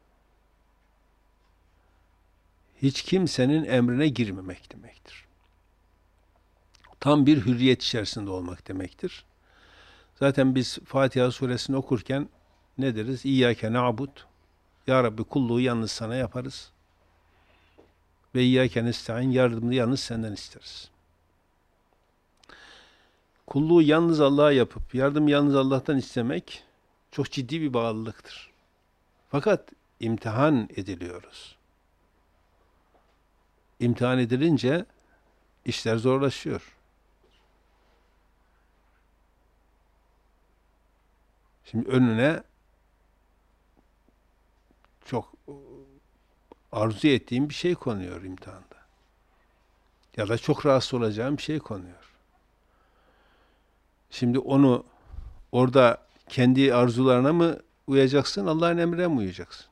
hiç kimsenin emrine girmemek demektir. Tam bir hürriyet içerisinde olmak demektir. Zaten biz Fatiha suresini okurken ne deriz? İyyâke na'bud. Ya Rabbi, kulluğu yalnız sana yaparız. Ve İyyâke nesta'in, yardımını yalnız senden isteriz. Kulluğu yalnız Allah'a yapıp yardım yalnız Allah'tan istemek çok ciddi bir bağlılıktır. Fakat imtihan ediliyoruz. İmtihan edilince işler zorlaşıyor. Şimdi önüne çok arzu ettiğim bir şey konuyor imtihanda. Ya da çok rahatsız olacağım bir şey konuyor. Şimdi onu orada kendi arzularına mı uyacaksın, Allah'ın emrine mi uyacaksın?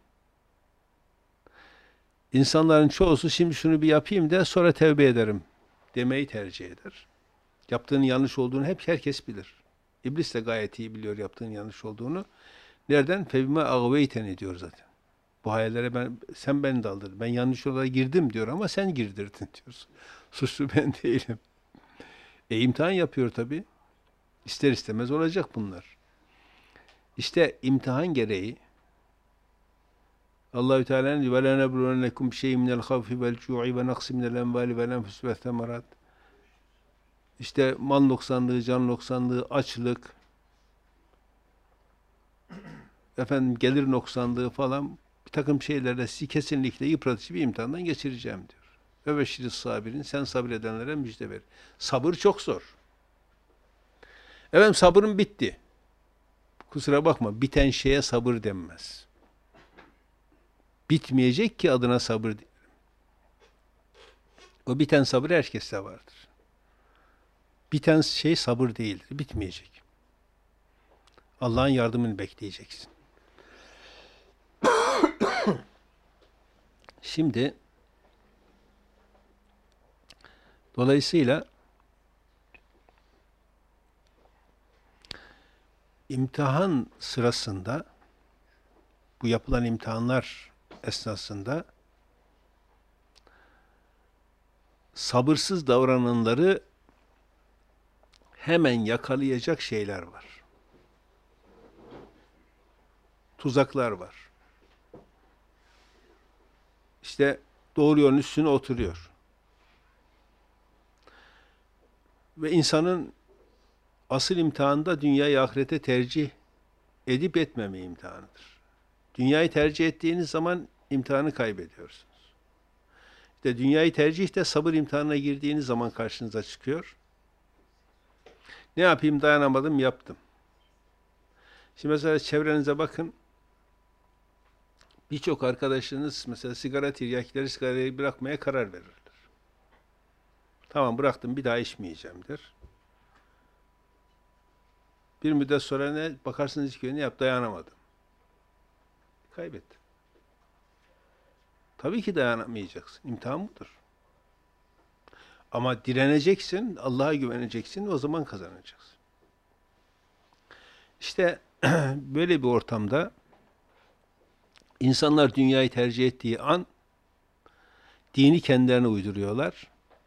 İnsanların çoğusu şimdi şunu bir yapayım da sonra tevbe ederim demeyi tercih eder. Yaptığının yanlış olduğunu herkes bilir. İblis de gayet iyi biliyor yaptığının yanlış olduğunu. Nereden? Febime ağveyteni diyor zaten. Bu hayallere sen beni daldırdın. Ben yanlış yola girdim diyor ama sen girdirdin diyorsun. Suçlu ben değilim. İmtihan yapıyor tabii. İster istemez olacak bunlar. İşte imtihan gereği Allahü Teala'nın diyor: "Ve la nebluvennekum bişey'in minel havfi vel cu'i ve naqsi minel envali vel enfusi ve semerat." İşte mal noksanlığı, can noksanlığı, açlık, gelir noksanlığı falan bir takım şeylerle sizi kesinlikle yıpratıcı bir imtihandan geçireceğim diyor. Ve beşşiris sabirin, sen sabredenlere müjde ver. Sabır çok zor. Sabrım bitti. Kusura bakma, biten şeye sabır denmez. Bitmeyecek ki adına sabır diyelim. O biten sabır herkeste vardır. Biten şey sabır değildir, bitmeyecek. Allah'ın yardımını bekleyeceksin. Şimdi dolayısıyla imtihan sırasında, bu yapılan imtihanlar esnasında sabırsız davrananları hemen yakalayacak şeyler var. Tuzaklar var. İşte doğru yolun üstüne oturuyor. Ve insanın asıl imtihanı da dünyayı ahirete tercih edip etmeme imtihanıdır. Dünyayı tercih ettiğiniz zaman imtihanı kaybediyorsunuz. İşte dünyayı tercih de sabır imtihanına girdiğiniz zaman karşınıza çıkıyor. Ne yapayım, dayanamadım, yaptım. Şimdi mesela çevrenize bakın. Birçok arkadaşınız mesela sigara tiryakileri sigarayı bırakmaya karar verirler. Tamam, bıraktım, bir daha içmeyeceğim der. Bir müddet sonra ne bakarsınız ki ne yap, dayanamadım. Kaybettim. Tabii ki dayanamayacaksın. İmtihan budur. Ama direneceksin, Allah'a güveneceksin, o zaman kazanacaksın. İşte böyle bir ortamda insanlar dünyayı tercih ettiği an dini kendilerine uyduruyorlar.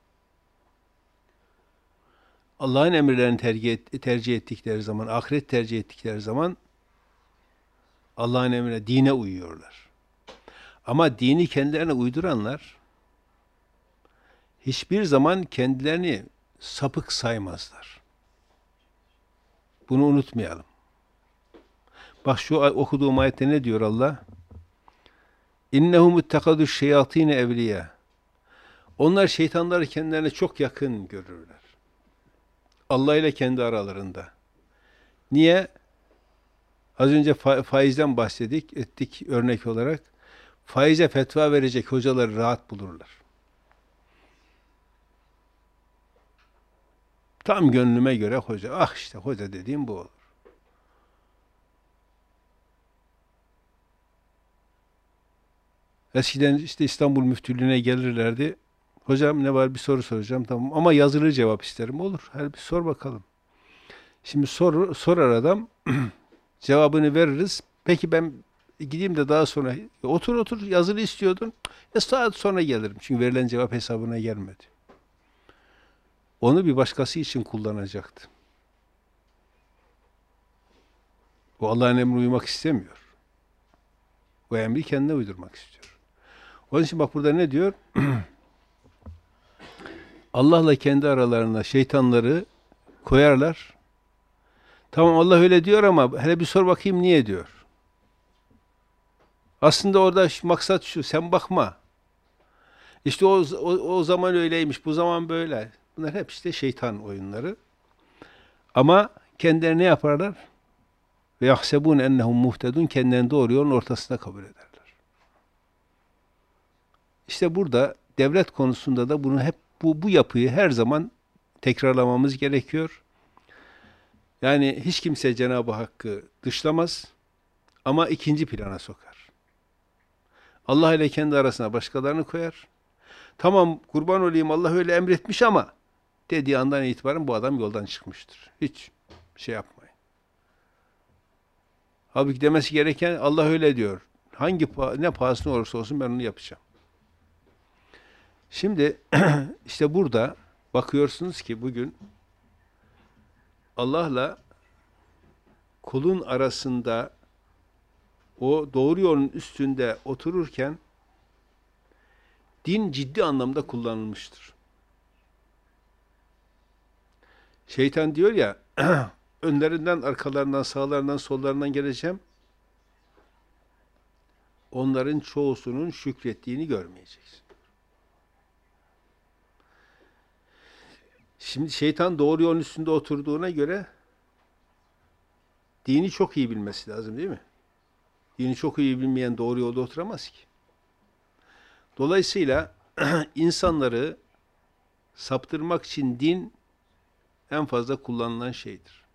Allah'ın emirlerini tercih ettikleri zaman, ahiret tercih ettikleri zaman Allah'ın emrine, dine uyuyorlar. Ama dini kendilerine uyduranlar hiçbir zaman kendilerini sapık saymazlar. Bunu unutmayalım. Bak şu okuduğum ayette ne diyor Allah? İnnehum ittekadu şeyatine evliya. Onlar şeytanları kendilerine çok yakın görürler. Allah ile kendi aralarında. Niye? Az önce faizden ettik örnek olarak. Faize fetva verecek hocaları rahat bulurlar. Tam gönlüme göre hoca. Ah işte hoca dediğim bu olur. Eskiden işte İstanbul Müftülüğü'ne gelirlerdi. Hocam ne var, bir soru soracağım, tamam, ama yazılı cevap isterim. Olur. Hadi bir sor bakalım. Şimdi sorar adam. Cevabını veririz. Peki ben gideyim de daha sonra otur yazılı istiyordun. Saat sonra gelirim. Çünkü verilen cevap hesabına gelmedi. Onu bir başkası için kullanacaktı. O Allah'ın emrine uymak istemiyor. O emri kendine uydurmak istiyor. Onun için bak burada ne diyor? Allah'la kendi aralarına şeytanları koyarlar. Tamam, Allah öyle diyor ama hele bir sor bakayım niye diyor. Aslında orada maksat şu, sen bakma. İşte o zaman öyleymiş, bu zaman böyle. Bunlar hep işte şeytan oyunları. Ama kendileri ne yaparlar? Ve yahsebun ennehum muhtedun, kendilerini doğru yolun ortasında kabul ederler. İşte burada devlet konusunda da bunu hep bu yapıyı her zaman tekrarlamamız gerekiyor. Yani hiç kimse Cenab-ı Hakk'ı dışlamaz ama ikinci plana sokar. Allah ile kendi arasına başkalarını koyar. Tamam, kurban olayım, Allah öyle emretmiş ama dediği andan itibaren bu adam yoldan çıkmıştır. Hiç şey yapmayın. Halbuki demesi gereken Allah öyle diyor. Ne pahasına olursa olsun ben onu yapacağım. Şimdi işte burada bakıyorsunuz ki bugün Allah'la kulun arasında o doğru yolun üstünde otururken din ciddi anlamda kullanılmıştır. Şeytan diyor ya, önlerinden, arkalarından, sağlarından, sollarından geleceğim. Onların çoğusunun şükrettiğini görmeyeceksin. Şimdi şeytan doğru yolun üstünde oturduğuna göre dini çok iyi bilmesi lazım, değil mi? Dini çok iyi bilmeyen doğru yolda oturamaz ki. Dolayısıyla insanları saptırmak için din en fazla kullanılan şeydir.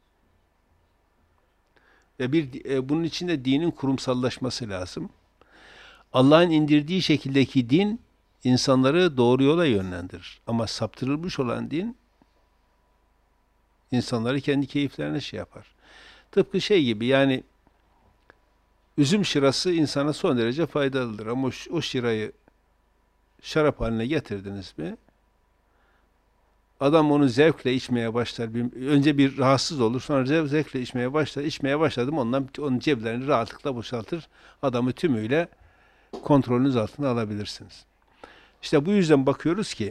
Ve bunun için de dinin kurumsallaşması lazım. Allah'ın indirdiği şekildeki din insanları doğru yola yönlendirir. Ama saptırılmış olan din insanları kendi keyiflerine şey yapar. Tıpkı şey gibi, yani üzüm şırası insana son derece faydalıdır ama o şırayı şarap haline getirdiniz mi? Adam onu zevkle içmeye başlar. Önce bir rahatsız olur, sonra zevkle içmeye başlar. İçmeye başladım, onun ceblerini rahatlıkla boşaltır. Adamı tümüyle kontrolünüz altına alabilirsiniz. İşte bu yüzden bakıyoruz ki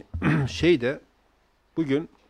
bugün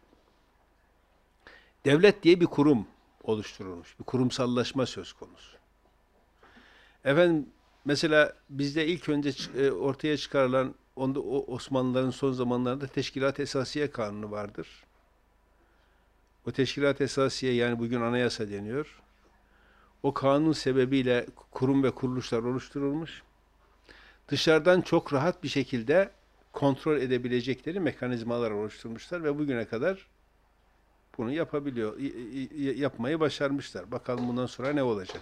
devlet diye bir kurum oluşturulmuş. Bir kurumsallaşma söz konusu. Efendim mesela bizde ilk önce ortaya çıkarılan onda o Osmanlıların son zamanlarında Teşkilat Esasiye Kanunu vardır. O Teşkilat Esasiye, yani bugün anayasa deniyor. O kanun sebebiyle kurum ve kuruluşlar oluşturulmuş. Dışarıdan çok rahat bir şekilde kontrol edebilecekleri mekanizmalar oluşturmuşlar ve bugüne kadar bunu yapmayı başarmışlar. Bakalım bundan sonra ne olacak?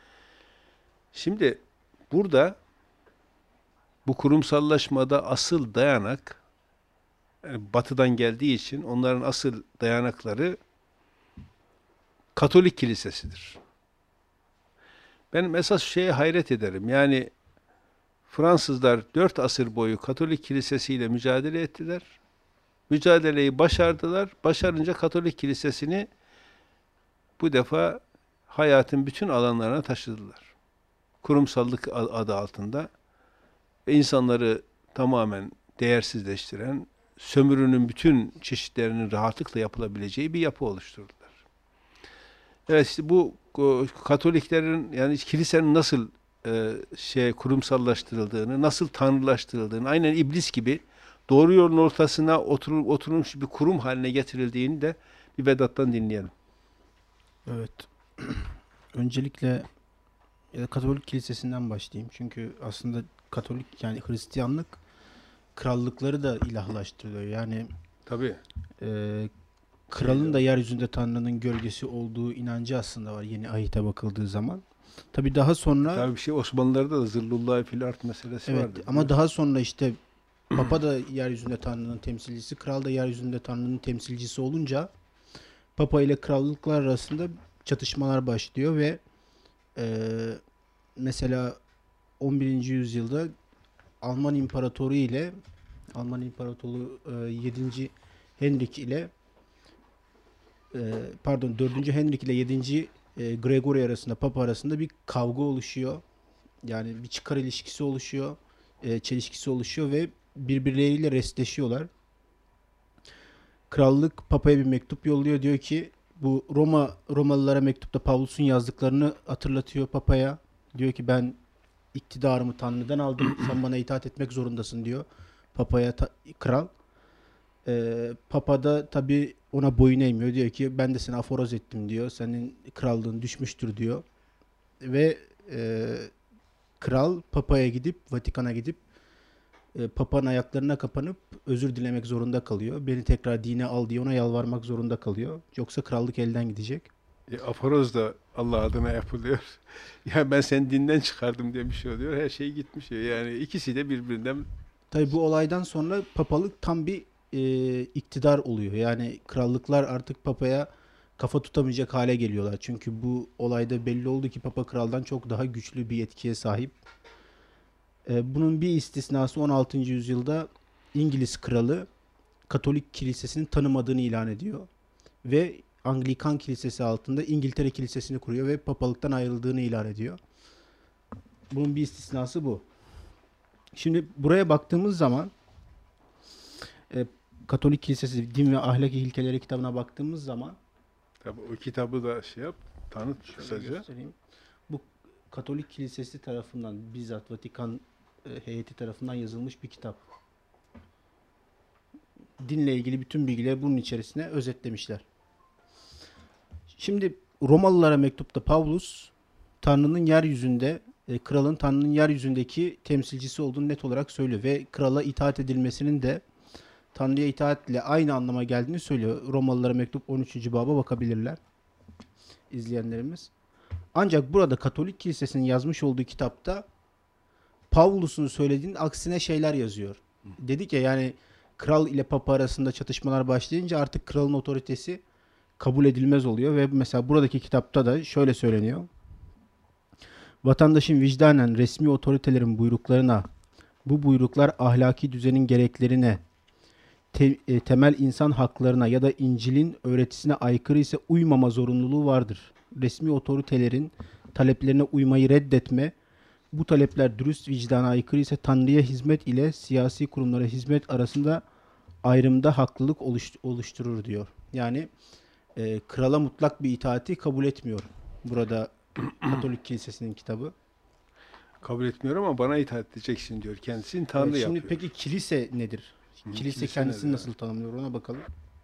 Şimdi burada bu kurumsallaşmada asıl dayanak, yani Batı'dan geldiği için onların asıl dayanakları Katolik Kilisesi'dir. Ben esas şeye hayret ederim. Yani Fransızlar 4 asır boyu Katolik Kilisesi'yle mücadele ettiler. Mücadeleyi başardılar. Başarınca Katolik Kilisesi'ni bu defa hayatın bütün alanlarına taşıdılar. Kurumsallık adı altında ve insanları tamamen değersizleştiren, sömürünün bütün çeşitlerinin rahatlıkla yapılabileceği bir yapı oluşturdular. Evet, işte bu Katoliklerin, yani kilisenin nasıl kurumsallaştırıldığını, nasıl tanrılaştırıldığını, aynen iblis gibi doğru yolun ortasına oturmuş bir kurum haline getirildiğini de bir Vedat'tan dinleyelim. Evet. Öncelikle Katolik Kilisesi'nden başlayayım. Çünkü aslında Katolik, yani Hristiyanlık, krallıkları da ilahlaştırılıyor. Yani Tabii. e, kralın da yeryüzünde Tanrı'nın gölgesi olduğu inancı aslında var yeni ahite bakıldığı zaman. Tabii daha sonra Tabii bir şey, Osmanlılar'da da zillullahi fil art meselesi evet, vardı. ama daha sonra işte Papa da yeryüzünde Tanrı'nın temsilcisi, kral da yeryüzünde Tanrı'nın temsilcisi olunca Papa ile krallıklar arasında çatışmalar başlıyor ve e, mesela 11. yüzyılda Alman İmparatoru ile Alman İmparatoru 7. Henrik ile pardon 4. Henrik ile 7. Gregory arasında, Papa arasında bir kavga oluşuyor. Yani bir çıkar ilişkisi oluşuyor, çelişkisi oluşuyor ve birbirleriyle restleşiyorlar. Krallık Papa'ya bir mektup yolluyor. Diyor ki bu Romalılara mektupta Pavlus'un yazdıklarını hatırlatıyor Papa'ya. Diyor ki ben iktidarımı Tanrı'dan aldım. Sen bana itaat etmek zorundasın diyor. Papa'ya kral. Papa da tabi ona boyun eğmiyor. Diyor ki ben de seni aforoz ettim diyor. Senin krallığın düşmüştür diyor. Ve kral Papa'ya gidip, Vatikan'a gidip Papa'nın ayaklarına kapanıp özür dilemek zorunda kalıyor. Beni tekrar dine al diye ona yalvarmak zorunda kalıyor. Yoksa krallık elden gidecek. Aforoz da Allah adına yapılıyor. Ya ben seni dinden çıkardım demiş oluyor. Her şey gitmiş. Yani ikisi de birbirinden. Tabi bu olaydan sonra papalık tam bir iktidar oluyor. Yani krallıklar artık papaya kafa tutamayacak hale geliyorlar. Çünkü bu olayda belli oldu ki papa kraldan çok daha güçlü bir etkiye sahip. Bunun bir istisnası 16. yüzyılda İngiliz kralı Katolik kilisesini tanımadığını ilan ediyor. Ve Anglikan kilisesi altında İngiltere kilisesini kuruyor ve papalıktan ayrıldığını ilan ediyor. Bunun bir istisnası bu. Şimdi buraya baktığımız zaman e, Katolik Kilisesi Din ve Ahlak İlkeleri kitabına baktığımız zaman Tabii o kitabı da tanıt kısaca. göstereyim. Bu Katolik Kilisesi tarafından, bizzat Vatikan heyeti tarafından yazılmış bir kitap. Dinle ilgili bütün bilgileri bunun içerisine özetlemişler. Şimdi Romalılara mektupta Pavlus Tanrı'nın yeryüzünde, kralın Tanrı'nın yeryüzündeki temsilcisi olduğunu net olarak söylüyor ve krala itaat edilmesinin de Tanrı'ya itaatle aynı anlama geldiğini söylüyor. Romalılara mektup 13. baba bakabilirler izleyenlerimiz. Ancak burada Katolik Kilisesi'nin yazmış olduğu kitapta Pavlus'un söylediğinin aksine şeyler yazıyor. Dedik ya, yani kral ile papa arasında çatışmalar başlayınca artık kralın otoritesi kabul edilmez oluyor ve mesela buradaki kitapta da şöyle söyleniyor. Vatandaşın vicdanen resmi otoritelerin buyruklarına, bu buyruklar ahlaki düzenin gereklerine, temel insan haklarına ya da İncil'in öğretisine aykırı ise uymama zorunluluğu vardır. Resmi otoritelerin taleplerine uymayı reddetme, bu talepler dürüst vicdana aykırı ise Tanrı'ya hizmet ile siyasi kurumlara hizmet arasında ayrımda haklılık oluşturur diyor. Yani krala mutlak bir itaati kabul etmiyor burada Katolik Kilisesi'nin kitabı. Kabul etmiyorum ama bana itaat edeceksin diyor. Kendisini Tanrı Evet, şimdi yapıyor. peki kilise nedir? Kilise Kilise kendisini nedir? nasıl tanımlıyor ona bakalım.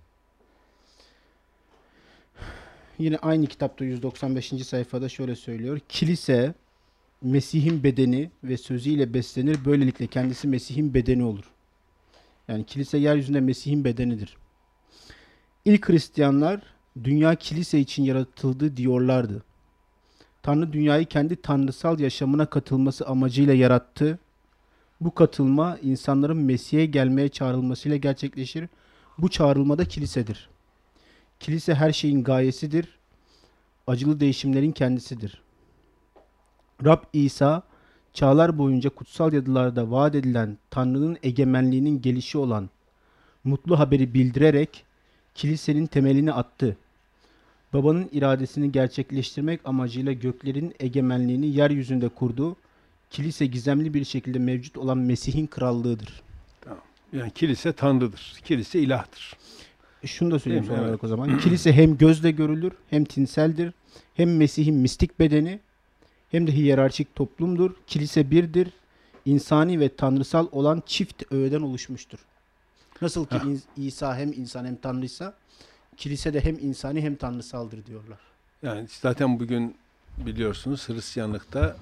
Yine aynı kitapta 195. sayfada şöyle söylüyor. Kilise Mesih'in bedeni ve sözüyle beslenir. Böylelikle kendisi Mesih'in bedeni olur. Yani kilise yeryüzünde Mesih'in bedenidir. İlk Hristiyanlar dünya kilise için yaratıldı diyorlardı. Tanrı dünyayı kendi tanrısal yaşamına katılması amacıyla yarattı. Bu katılma insanların Mesih'e gelmeye çağrılmasıyla gerçekleşir. Bu çağrılma da kilisedir. Kilise her şeyin gayesidir. Acılı değişimlerin kendisidir. Rab İsa, çağlar boyunca kutsal yazılarda vaat edilen Tanrı'nın egemenliğinin gelişi olan mutlu haberi bildirerek kilisenin temelini attı. Babanın iradesini gerçekleştirmek amacıyla göklerin egemenliğini yeryüzünde kurdu. Kilise gizemli bir şekilde mevcut olan Mesih'in krallığıdır. Tamam. Yani kilise Tanrı'dır. Kilise ilahtır. Şunu da söyleyeyim Değil mi? son Evet. olarak o zaman. Kilise hem gözle görülür, hem tinseldir, hem Mesih'in mistik bedeni, hem de hiyerarşik toplumdur. Kilise birdir. İnsani ve tanrısal olan çift öğeden oluşmuştur. Nasıl ki İsa hem insan hem tanrıysa, kilise de hem insani hem tanrısaldır diyorlar. Yani zaten bugün biliyorsunuz Hristiyanlıkta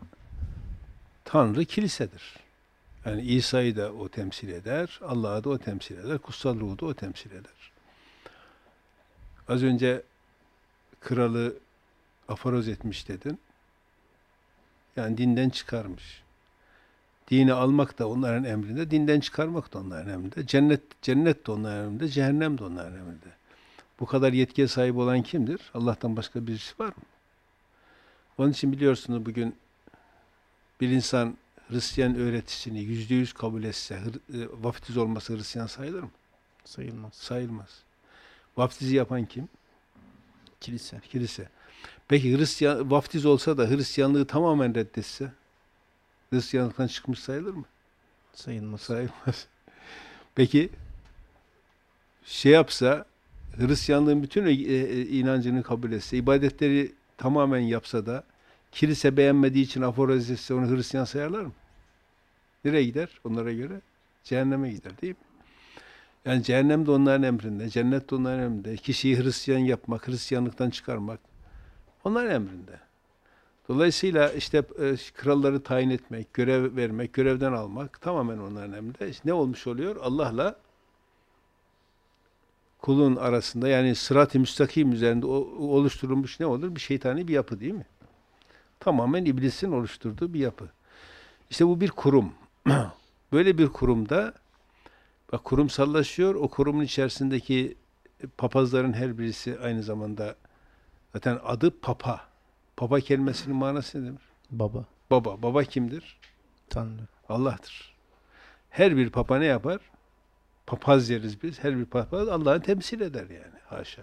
Tanrı kilisedir. Yani İsa'yı da o temsil eder, Allah'ı da o temsil eder, kutsal ruhu da o temsil eder. Az önce kralı aforoz etmiş dedin. Yani dinden çıkarmış. Dini almak da onların emrinde, dinden çıkarmak da onların emrinde. Cennet de onların emrinde, cehennem de onların emrinde. Bu kadar yetkiye sahip olan kimdir? Allah'tan başka birisi var mı? Onun için biliyorsunuz bugün bir insan Hristiyan öğretisini %100 kabul etse, vaftiz olması Hristiyan sayılır mı? Sayılmaz. Sayılmaz. Vaftizi yapan kim? Kilise. Kilise. Peki vaftiz olsa da Hristiyanlığı tamamen reddetse, Hristiyanlıktan çıkmış sayılır mı? Sayılmaz. Sayılmaz. Peki şey yapsa, Hristiyanlığın bütün inancını kabul etse, ibadetleri tamamen yapsa da kilise beğenmediği için aforoz etse onu Hristiyan sayarlar mı? Nereye gider onlara göre? Cehenneme gider değil mi? Yani cehennem de onların emrinde, cennet de onların emrinde. Kişiyi Hristiyan yapmak, Hristiyanlıktan çıkarmak onların emrinde. Dolayısıyla işte kralları tayin etmek, görev vermek, görevden almak tamamen onların emrinde. İşte ne olmuş oluyor? Allah'la kulun arasında yani sırat-ı müstakim üzerinde oluşturulmuş ne olur? Bir şeytani bir yapı değil mi? Tamamen iblisin oluşturduğu bir yapı. İşte bu bir kurum. Böyle bir kurumda bak kurumsallaşıyor. O kurumun içerisindeki papazların her birisi aynı zamanda zaten adı papa. Papa kelimesinin manası nedir? Baba. Baba. Baba kimdir? Tanrı. Allah'tır. Her bir papa ne yapar? Papaz deriz biz. Her bir papaz Allah'ı temsil eder yani. Haşa.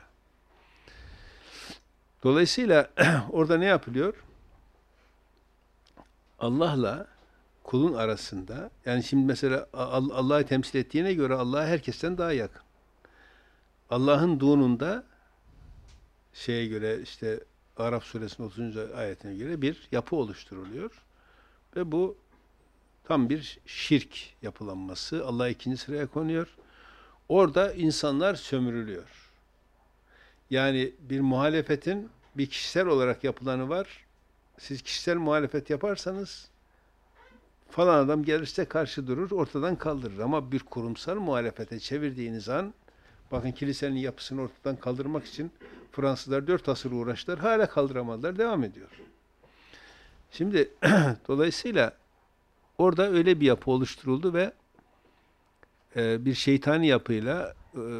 Dolayısıyla orada ne yapılıyor? Allah'la kulun arasında yani şimdi mesela Allah'ı temsil ettiğine göre Allah'a herkesten daha yakın. Allah'ınduğununda şeye göre işte Araf suresinin 30. ayetine göre bir yapı oluşturuluyor. Ve bu tam bir şirk yapılanması. Allah ikinci sıraya konuyor. Orada insanlar sömürülüyor. Yani bir muhalefetin bir kişisel olarak yapılanı var. Siz kişisel muhalefet yaparsanız falan adam gelirse karşı durur, ortadan kaldırır. Ama bir kurumsal muhalefete çevirdiğiniz an, bakın kilisenin yapısını ortadan kaldırmak için Fransızlar 4 asır uğraştılar, hala kaldıramadılar, devam ediyor. Şimdi dolayısıyla orada öyle bir yapı oluşturuldu ve bir şeytani yapıyla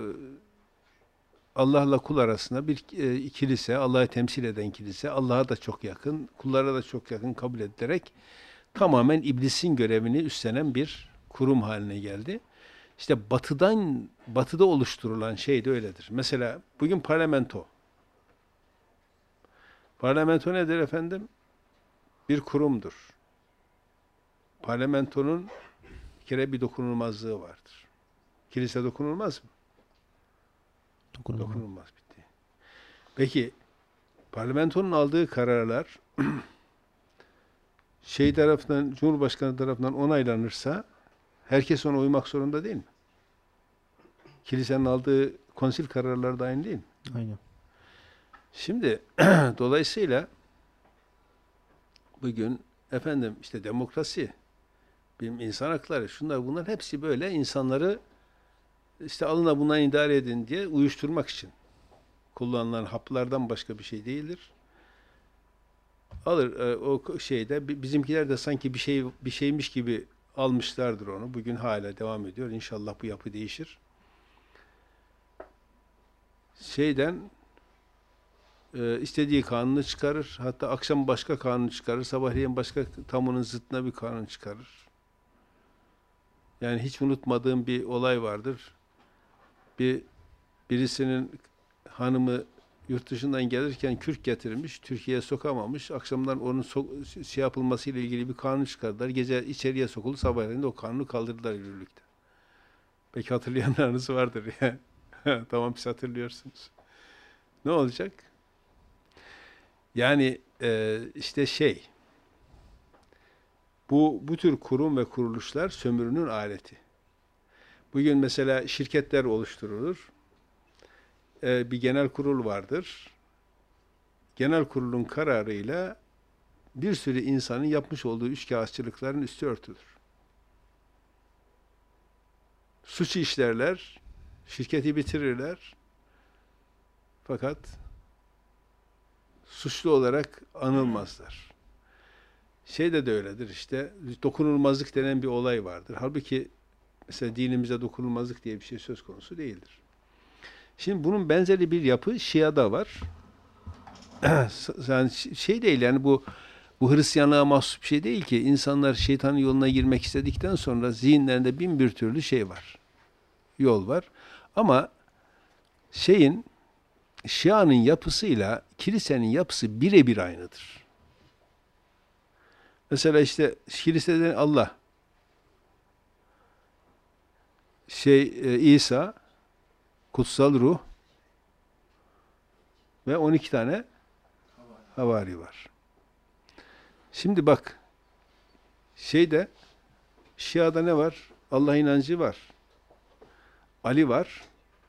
Allah'la kul arasında bir kilise, Allah'ı temsil eden kilise, Allah'a da çok yakın, kullara da çok yakın kabul edilerek tamamen iblisin görevini üstlenen bir kurum haline geldi. İşte batıda oluşturulan şey de öyledir. Mesela bugün parlamento. Parlamento nedir efendim? Bir kurumdur. Parlamentonun bir kere bir dokunulmazlığı vardır. Kilise dokunulmaz mı? Dokunulmaz bitti. Peki parlamentonun aldığı kararlar şey tarafından, Cumhurbaşkanı tarafından onaylanırsa herkes ona uymak zorunda değil mi? Kilisenin aldığı konsil kararları da aynı değil mi? Aynen. Şimdi dolayısıyla bugün efendim işte demokrasi, insan hakları, şunlar bunlar hepsi böyle insanları işte alına bundan idare edin diye uyuşturmak için kullanılan haplardan başka bir şey değildir. Alır o şeyde bizimkiler de sanki bir şeymiş gibi almışlardır onu. Bugün hala devam ediyor. İnşallah bu yapı değişir. Şeyden istediği kanunu çıkarır. Hatta akşam başka kanunu çıkarır. Sabahleyin başka tamının zıttına bir kanun çıkarır. Yani hiç unutmadığım bir olay vardır. Birisinin hanımı yurt dışından gelirken kürk getirmiş, Türkiye'ye sokamamış. Akşamdan onun şey yapılmasıyla ilgili bir kanun çıkardılar. Gece içeriye sokuldu, sabahleyin de o kanunu kaldırdılar yürürlükte. Belki hatırlayanlarınız vardır ya. Tamam, siz hatırlıyorsunuz. Ne olacak? Yani işte bu tür kurum ve kuruluşlar sömürünün aleti. Bugün mesela şirketler oluşturulur. Bir genel kurul vardır. Genel kurulun kararıyla bir sürü insanın yapmış olduğu üçkağıtçılıkların üstü örtülür. Suç işlerler, şirketi bitirirler. Fakat suçlu olarak anılmazlar. Şeyde de öyledir işte, dokunulmazlık denen bir olay vardır. Halbuki mesela dinimize dokunulmazlık diye bir şey söz konusu değildir. Şimdi bunun benzeri bir yapı Şia'da var. Yani şey değil, yani bu Hristiyanlığa mahsus bir şey değil ki. İnsanlar şeytanın yoluna girmek istedikten sonra zihinlerinde bin bir türlü şey var. Yol var. Ama Şia'nın yapısıyla kilisenin yapısı birebir aynıdır. Mesela işte kilisede Allah, İsa, kutsal ruh ve 12 tane havari var. Şimdi bak, Şia'da ne var? Allah inancı var. Ali var.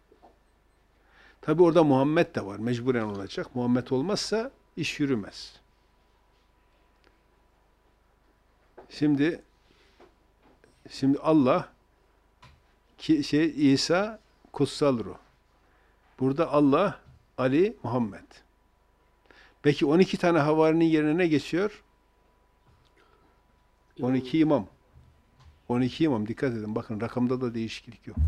Tabi orada Muhammed de var. Mecburen olacak. Muhammed olmazsa iş yürümez. Şimdi Allah İsa kutsal ruh. Burada Allah, Ali, Muhammed. Peki 12 tane havarinin yerine ne geçiyor? 12 imam. 12 imam. Dikkat edin. Bakın rakamda da değişiklik yok.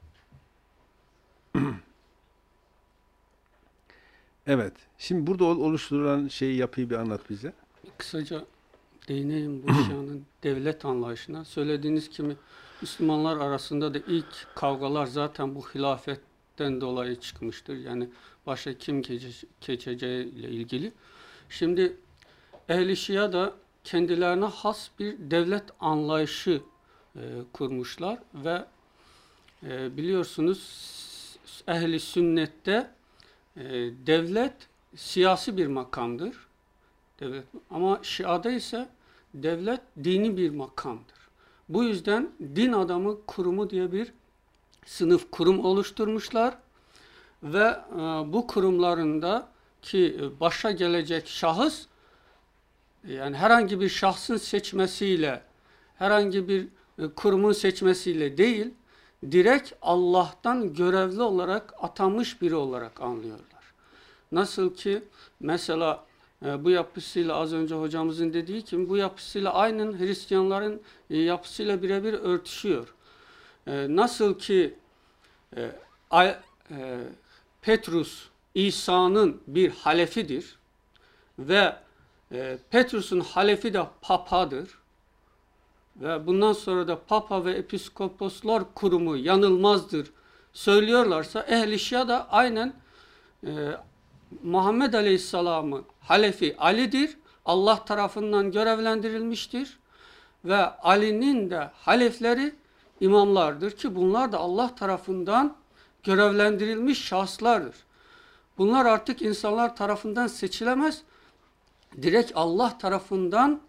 Evet. Şimdi burada oluşturulan yapıyı bir anlat bize. Kısaca değineyim bu Şia'nın devlet anlayışına. Söylediğiniz gibi Müslümanlar arasında da ilk kavgalar zaten bu hilafetten dolayı çıkmıştır. Yani başa kim geçeceği ile ilgili. Şimdi Ehl-i Şia da kendilerine has bir devlet anlayışı kurmuşlar ve biliyorsunuz Ehl-i Sünnet'te devlet siyasi bir makamdır. Devlet. Ama Şia'da ise devlet dini bir makamdır. Bu yüzden din adamı kurumu diye bir kurum oluşturmuşlar ve bu kurumlarında ki başa gelecek şahıs, yani herhangi bir şahsın seçmesiyle, herhangi bir kurumun seçmesiyle değil, direkt Allah'tan görevli olarak atanmış biri olarak anlıyorlar. Nasıl ki mesela bu yapısıyla az önce hocamızın dediği gibi bu yapısıyla aynen Hristiyanların yapısıyla birebir örtüşüyor. Nasıl ki Petrus İsa'nın bir halefidir ve Petrus'un halefi de papadır ve bundan sonra da papa ve episkoposlar kurumu yanılmazdır söylüyorlarsa Ehl-i Şia da aynen Muhammed Aleyhisselam'ın halefi Ali'dir. Allah tarafından görevlendirilmiştir. Ve Ali'nin de halefleri imamlardır ki bunlar da Allah tarafından görevlendirilmiş şahıslardır. Bunlar artık insanlar tarafından seçilemez. Direkt Allah tarafından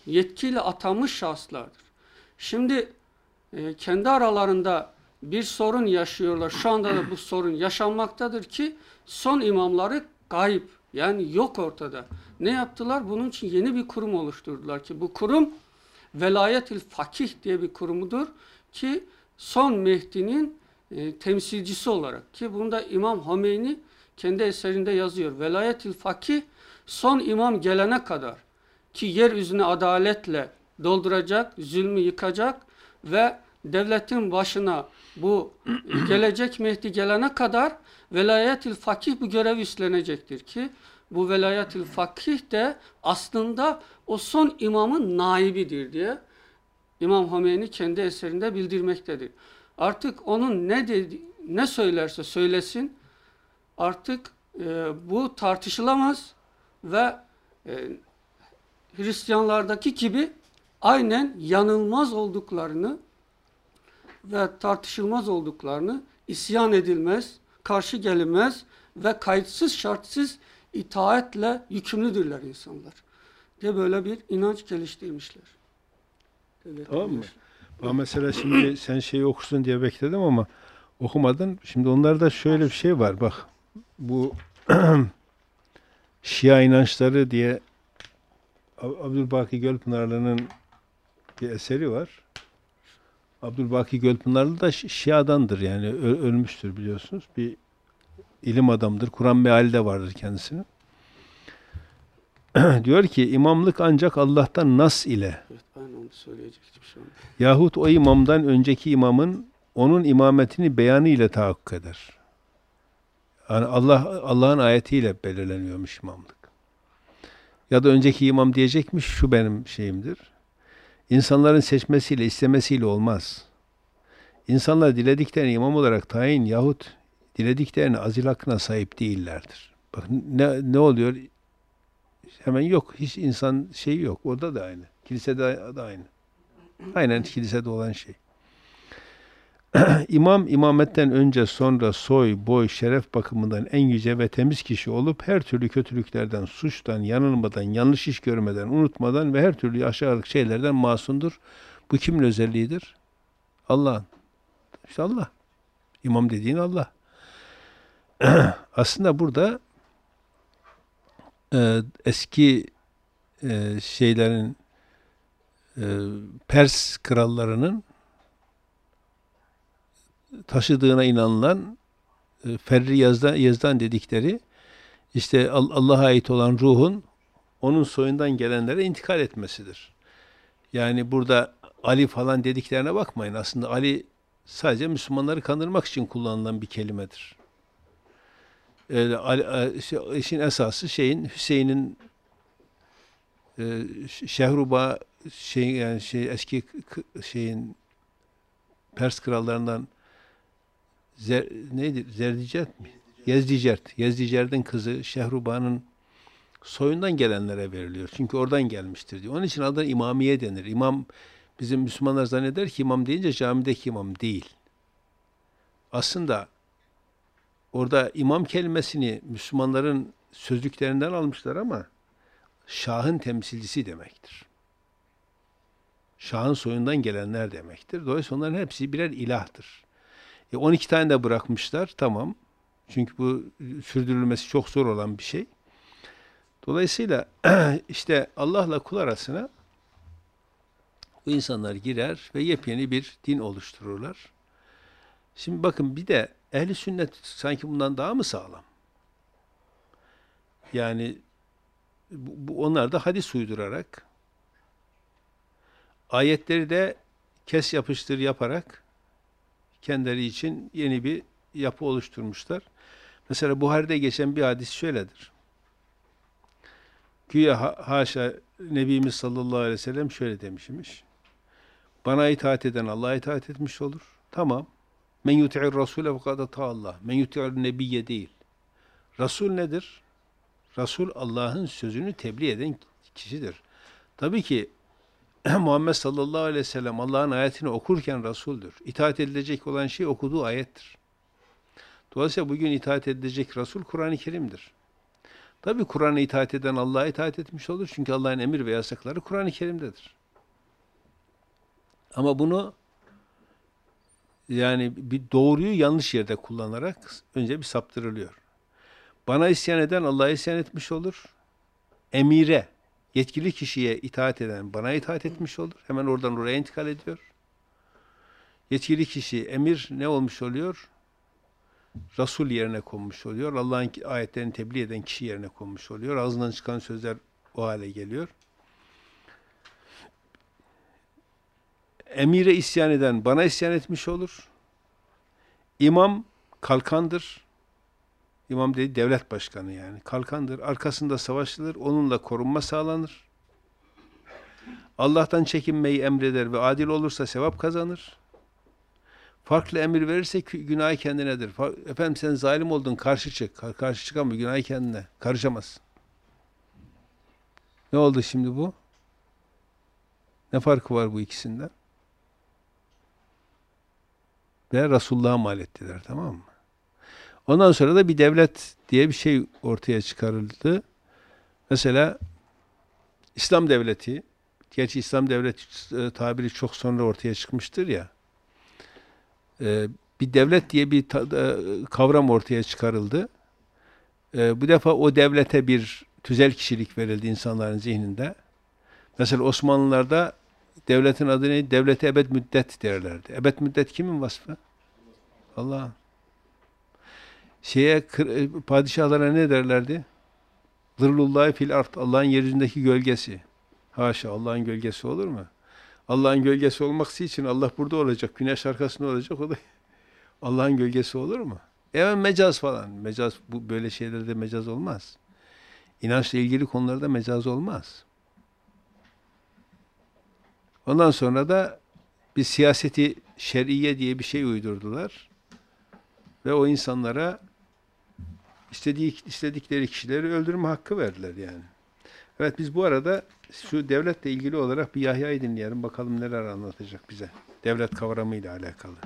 yetkiyle atanmış şahıslardır. Şimdi kendi aralarında bir sorun yaşıyorlar. Şu anda da bu sorun yaşanmaktadır ki son imamları kayıp. Yani yok ortada. Ne yaptılar? Bunun için yeni bir kurum oluşturdular ki bu kurum Velayetül Fakih diye bir kurumudur ki son Mehdi'nin temsilcisi olarak, ki bunda İmam Hümeyni kendi eserinde yazıyor. Velayetül Fakih son imam gelene kadar ki yeryüzüne adaletle dolduracak, zulmü yıkacak ve devletin başına bu gelecek Mehdi gelene kadar Velayetül Fakih bu görevi üstlenecektir ki bu Velayetül Fakih de aslında o son imamın naibidir diye İmam Hümeyni kendi eserinde bildirmektedir. Artık onun ne söylerse söylesin artık bu tartışılamaz ve Hristiyanlardaki gibi aynen yanılmaz olduklarını ve tartışılmaz olduklarını, isyan edilmez, karşı gelinmez ve kayıtsız şartsız itaatle yükümlüdürler insanlar diye böyle bir inanç geliştirmişler. Evet, Tamam mı? Ben mesela şimdi sen şeyi okursun diye bekledim ama okumadın. Şimdi onlarda şöyle bir şey var. Bak bu Şia inançları diye Abdülbaki Gölpınarlı'nın bir eseri var. Abdülbaki Gölpınarlı da Şia'dandır yani ölmüştür biliyorsunuz. Bir ilim adamıdır. Kur'an meali de vardır kendisinin. Diyor ki imamlık ancak Allah'tan nas ile Evet, ben onu söyleyecektim şu anda. yahut o imamdan önceki imamın onun imametini beyanı ile tahakkuk eder. Yani Allah'ın ayetiyle belirleniyormuş imamlık. Ya da önceki imam diyecekmiş şu benim şeyimdir. İnsanların seçmesiyle, istemesiyle olmaz. İnsanlar dilediklerini imam olarak tayin yahut dilediklerini azil hakkına sahip değillerdir. Bak ne oluyor? Hemen yok. Hiç insan şeyi yok. Orada da aynı. Kilisede de aynı. Aynen kilisede olan şey. İmam, imametten önce sonra soy, boy, şeref bakımından en yüce ve temiz kişi olup her türlü kötülüklerden, suçtan, yanılmadan, yanlış iş görmeden, unutmadan ve her türlü aşağılık şeylerden masumdur. Bu kimin özelliğidir? Allah'ın. İşte Allah. İmam dediğin Allah. Aslında burada eski şeylerin Pers krallarının taşıdığına inanılan Ferri Yazdan dedikleri işte Allah'a ait olan ruhun onun soyundan gelenlere intikal etmesidir. Yani burada Ali falan dediklerine bakmayın. Aslında Ali sadece Müslümanları kandırmak için kullanılan bir kelimedir. İşin esası Hüseyin'in Şehruba eski şeyin Pers krallarından neydi? Zerdicert mi? Yezdicerd'in kızı Şehruba'nın soyundan gelenlere veriliyor. Çünkü oradan gelmiştir diyor. Onun için adı imamiye denir. İmam bizim Müslümanlar zanneder ki imam deyince camideki imam değil. Aslında orada imam kelimesini Müslümanların sözlüklerinden almışlar ama Şah'ın temsilcisi demektir. Şah'ın soyundan gelenler demektir. Dolayısıyla onların hepsi birer ilahtır. 12 tane de bırakmışlar. Tamam. Çünkü bu sürdürülmesi çok zor olan bir şey. Dolayısıyla işte Allah'la kul arasına bu insanlar girer ve yepyeni bir din oluştururlar. Şimdi bakın bir de ehli sünnet sanki bundan daha mı sağlam? Yani onlar da hadis uydurarak ayetleri de kes yapıştır yaparak kendileri için yeni bir yapı oluşturmuşlar. Mesela Buhari'de geçen bir hadis şöyledir. Güya haşa Nebimiz sallallahu aleyhi ve sellem şöyle demişmiş. Bana itaat eden Allah'a itaat etmiş olur. Tamam. Men yuti'ir rasule fekad Allah. Men yuti'ir nebiyye değil. Resul nedir? Resul Allah'ın sözünü tebliğ eden kişidir. Tabii ki Muhammed sallallahu aleyhi ve sellem Allah'ın ayetini okurken Resul'dür. İtaat edilecek olan şey okuduğu ayettir. Dolayısıyla bugün itaat edilecek Resul Kur'an-ı Kerim'dir. Tabii Kur'an'a itaat eden Allah'a itaat etmiş olur. Çünkü Allah'ın emir ve yasakları Kur'an-ı Kerim'dedir. Ama bunu yani bir doğruyu yanlış yerde kullanarak önce bir saptırılıyor. Bana isyan eden Allah'a isyan etmiş olur. Emire, yetkili kişiye itaat eden bana itaat etmiş olur. Hemen oradan oraya intikal ediyor. Yetkili kişi, emir ne olmuş oluyor? Resul yerine konmuş oluyor. Allah'ın ayetlerini tebliğ eden kişi yerine konmuş oluyor. Ağzından çıkan sözler o hale geliyor. Emire isyan eden bana isyan etmiş olur. İmam kalkandır. İmam dedi devlet başkanı yani. Kalkandır. Arkasında savaşılır. Onunla korunma sağlanır. Allah'tan çekinmeyi emreder ve adil olursa sevap kazanır. Farklı emir verirse günahı kendinedir. Efendim sen zalim oldun, karşı çık. Karşı çıkan günahı kendine. Karışamaz. Ne oldu şimdi bu? Ne farkı var bu ikisinden? Ve Resulullah'a mal ettiler, tamam mı? Ondan sonra da bir devlet diye bir şey ortaya çıkarıldı. Mesela İslam devleti, gerçi İslam devleti tabiri çok sonra ortaya çıkmıştır ya. Bir devlet diye bir kavram ortaya çıkarıldı. Bu defa o devlete bir tüzel kişilik verildi insanların zihninde. Mesela Osmanlılarda devletin adı neydi? Devlete ebed müddet derlerdi. Ebed müddet kimin vasfı? Allah. Padişahlara ne derlerdi? Zırlullahi fil art. Allah'ın yeryüzündeki gölgesi. Haşa, Allah'ın gölgesi olur mu? Allah'ın gölgesi olması için Allah burada olacak. Güneş arkasında olacak. O da Allah'ın gölgesi olur mu? Evet, mecaz falan. Mecaz, bu böyle şeylerde mecaz olmaz. İnançla ilgili konularda mecaz olmaz. Ondan sonra da bir siyaseti şer'iye diye bir şey uydurdular. Ve o insanlara istedikleri kişileri öldürme hakkı verdiler yani. Evet, biz bu arada şu devletle ilgili olarak bir Yahya'yı dinleyelim. Bakalım neler anlatacak bize. Devlet kavramıyla alakalı.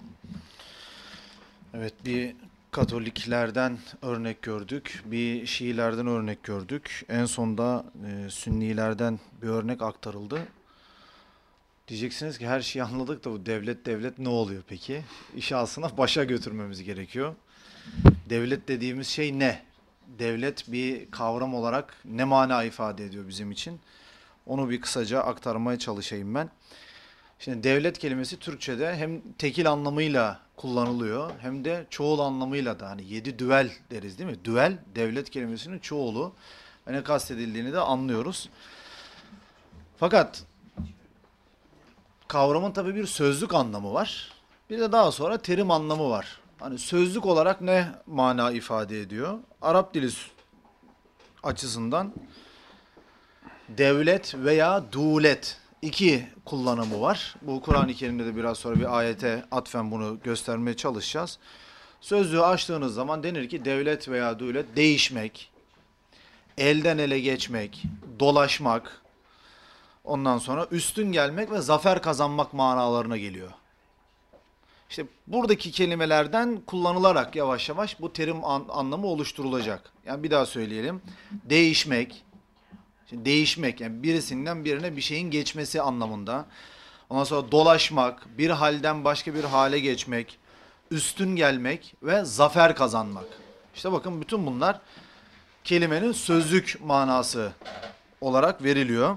Evet, bir Katoliklerden örnek gördük, bir Şiilerden örnek gördük. En sonda Sünnilerden bir örnek aktarıldı. Diyeceksiniz ki her şeyi anladık da bu devlet ne oluyor peki? İşi aslında başa götürmemiz gerekiyor. Devlet dediğimiz şey ne? Devlet bir kavram olarak ne mana ifade ediyor bizim için? Onu bir kısaca aktarmaya çalışayım ben. Şimdi devlet kelimesi Türkçe'de hem tekil anlamıyla kullanılıyor hem de çoğul anlamıyla da, hani 7 düvel deriz değil mi? Düvel devlet kelimesinin çoğulu ve ne kastedildiğini de anlıyoruz. Fakat kavramın tabii bir sözlük anlamı var. Bir de daha sonra terim anlamı var. Hani sözlük olarak ne mana ifade ediyor? Arap dili açısından devlet veya dulet iki kullanımı var. Bu Kur'an-ı Kerim'de de biraz sonra bir ayete atfen bunu göstermeye çalışacağız. Sözlüğü açtığınız zaman denir ki devlet veya dulet değişmek, elden ele geçmek, dolaşmak, ondan sonra üstün gelmek ve zafer kazanmak manalarına geliyor. İşte buradaki kelimelerden kullanılarak yavaş yavaş bu terim anlamı oluşturulacak. Yani bir daha söyleyelim. Değişmek, şimdi değişmek yani birisinden birine bir şeyin geçmesi anlamında. Ondan sonra dolaşmak, bir halden başka bir hale geçmek, üstün gelmek ve zafer kazanmak. İşte bakın bütün bunlar kelimenin sözlük manası olarak veriliyor.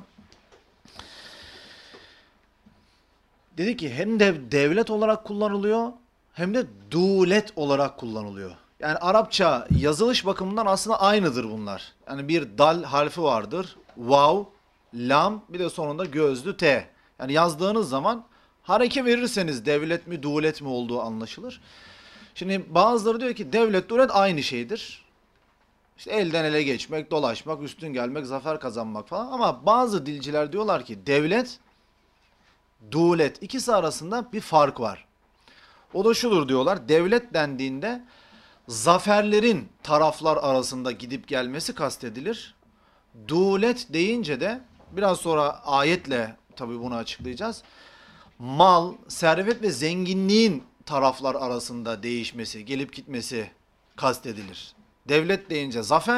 Dedi ki hem de devlet olarak kullanılıyor hem de dulet olarak kullanılıyor. Yani Arapça yazılış bakımından aslında aynıdır bunlar. Yani bir dal harfi vardır. Vav, lam, bir de sonunda gözlü t. Yani yazdığınız zaman hareke verirseniz devlet mi dulet mi olduğu anlaşılır. Şimdi bazıları diyor ki devlet dulet aynı şeydir. İşte elden ele geçmek, dolaşmak, üstün gelmek, zafer kazanmak falan. Ama bazı dilciler diyorlar ki devlet, dulet ikisi arasında bir fark var. O da şudur diyorlar. Devlet dendiğinde zaferlerin taraflar arasında gidip gelmesi kastedilir. Dulet deyince de biraz sonra ayetle tabii bunu açıklayacağız. Mal, servet ve zenginliğin taraflar arasında değişmesi, gelip gitmesi kastedilir. Devlet deyince zafer,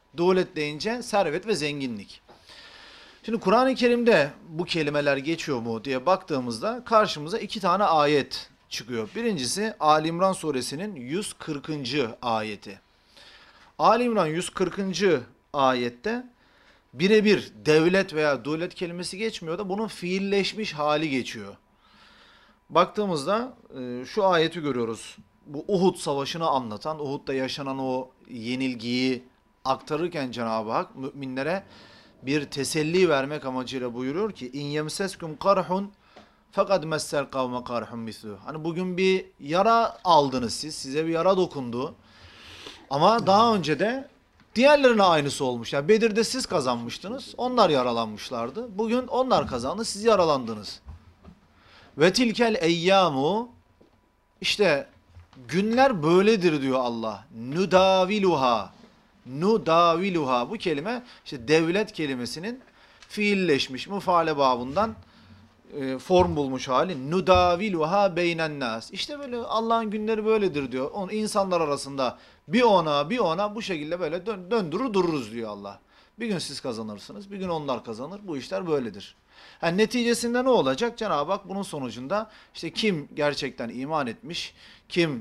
Dulet deyince servet ve zenginlik. Şimdi Kur'an-ı Kerim'de bu kelimeler geçiyor mu diye baktığımızda karşımıza 2 tane ayet çıkıyor. Birincisi Ali İmran suresinin 140. ayeti. Ali İmran 140. ayette birebir devlet veya dulet kelimesi geçmiyor da bunun fiilleşmiş hali geçiyor. Baktığımızda şu ayeti görüyoruz. Bu Uhud savaşını anlatan, Uhud'da yaşanan o yenilgiyi aktarırken Cenab-ı Hak müminlere bir teselli vermek amacıyla buyuruyor ki in yemseskum karhun fakat messel kavme karhun mislu. Hani bugün bir yara aldınız siz, size bir yara dokundu. Ama daha önce de diğerlerine aynısı olmuş. Yani Bedir'de siz kazanmıştınız, onlar yaralanmışlardı. Bugün onlar kazandı, siz yaralandınız. Ve tilkel eyyamu, işte günler böyledir diyor Allah. Nudaviluha. Nudaviluha. Bu kelime işte devlet kelimesinin fiilleşmiş müfaale babından form bulmuş hali. Nudaviluha beynen nas. İşte böyle Allah'ın günleri böyledir diyor. Onun insanlar arasında bir ona bu şekilde böyle döndürür dururuz diyor Allah. Bir gün siz kazanırsınız, bir gün onlar kazanır. Bu işler böyledir. Yani neticesinde ne olacak? Cenab-ı Hak bunun sonucunda işte kim gerçekten iman etmiş, kim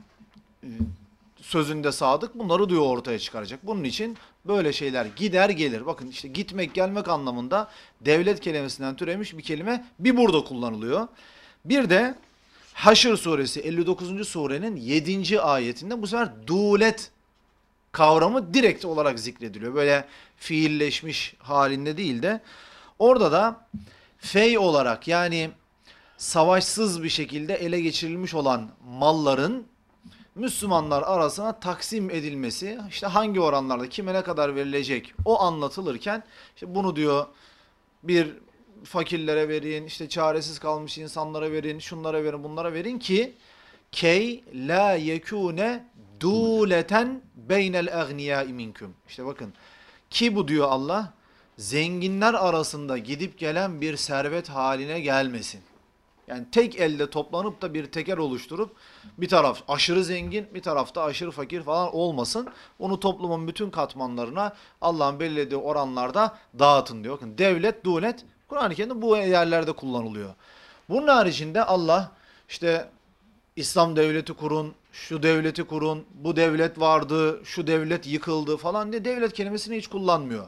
sözünde sadık, bunları diyor ortaya çıkaracak. Bunun için böyle şeyler gider gelir. Bakın işte gitmek gelmek anlamında devlet kelimesinden türemiş bir kelime bir burada kullanılıyor. Bir de Haşr suresi 59. surenin 7. ayetinde bu sefer dulet kavramı direkt olarak zikrediliyor. Böyle fiilleşmiş halinde değil de orada da fey olarak, yani savaşsız bir şekilde ele geçirilmiş olan malların Müslümanlar arasına taksim edilmesi, işte hangi oranlarda kime ne kadar verilecek o anlatılırken işte bunu diyor bir fakirlere verin, işte çaresiz kalmış insanlara verin, şunlara verin, bunlara verin ki key la yekune duleten beynel aghniyâi minkum. İşte bakın ki bu diyor Allah, zenginler arasında gidip gelen bir servet haline gelmesin. Yani tek elde toplanıp da bir teker oluşturup bir taraf aşırı zengin, bir tarafta aşırı fakir falan olmasın. Onu toplumun bütün katmanlarına Allah'ın belirlediği oranlarda dağıtın diyor. Bakın devlet, dulet Kur'an-ı Kerim'de bu yerlerde kullanılıyor. Bunun haricinde Allah işte İslam devleti kurun, şu devleti kurun, bu devlet vardı, şu devlet yıkıldı falan diye devlet kelimesini hiç kullanmıyor.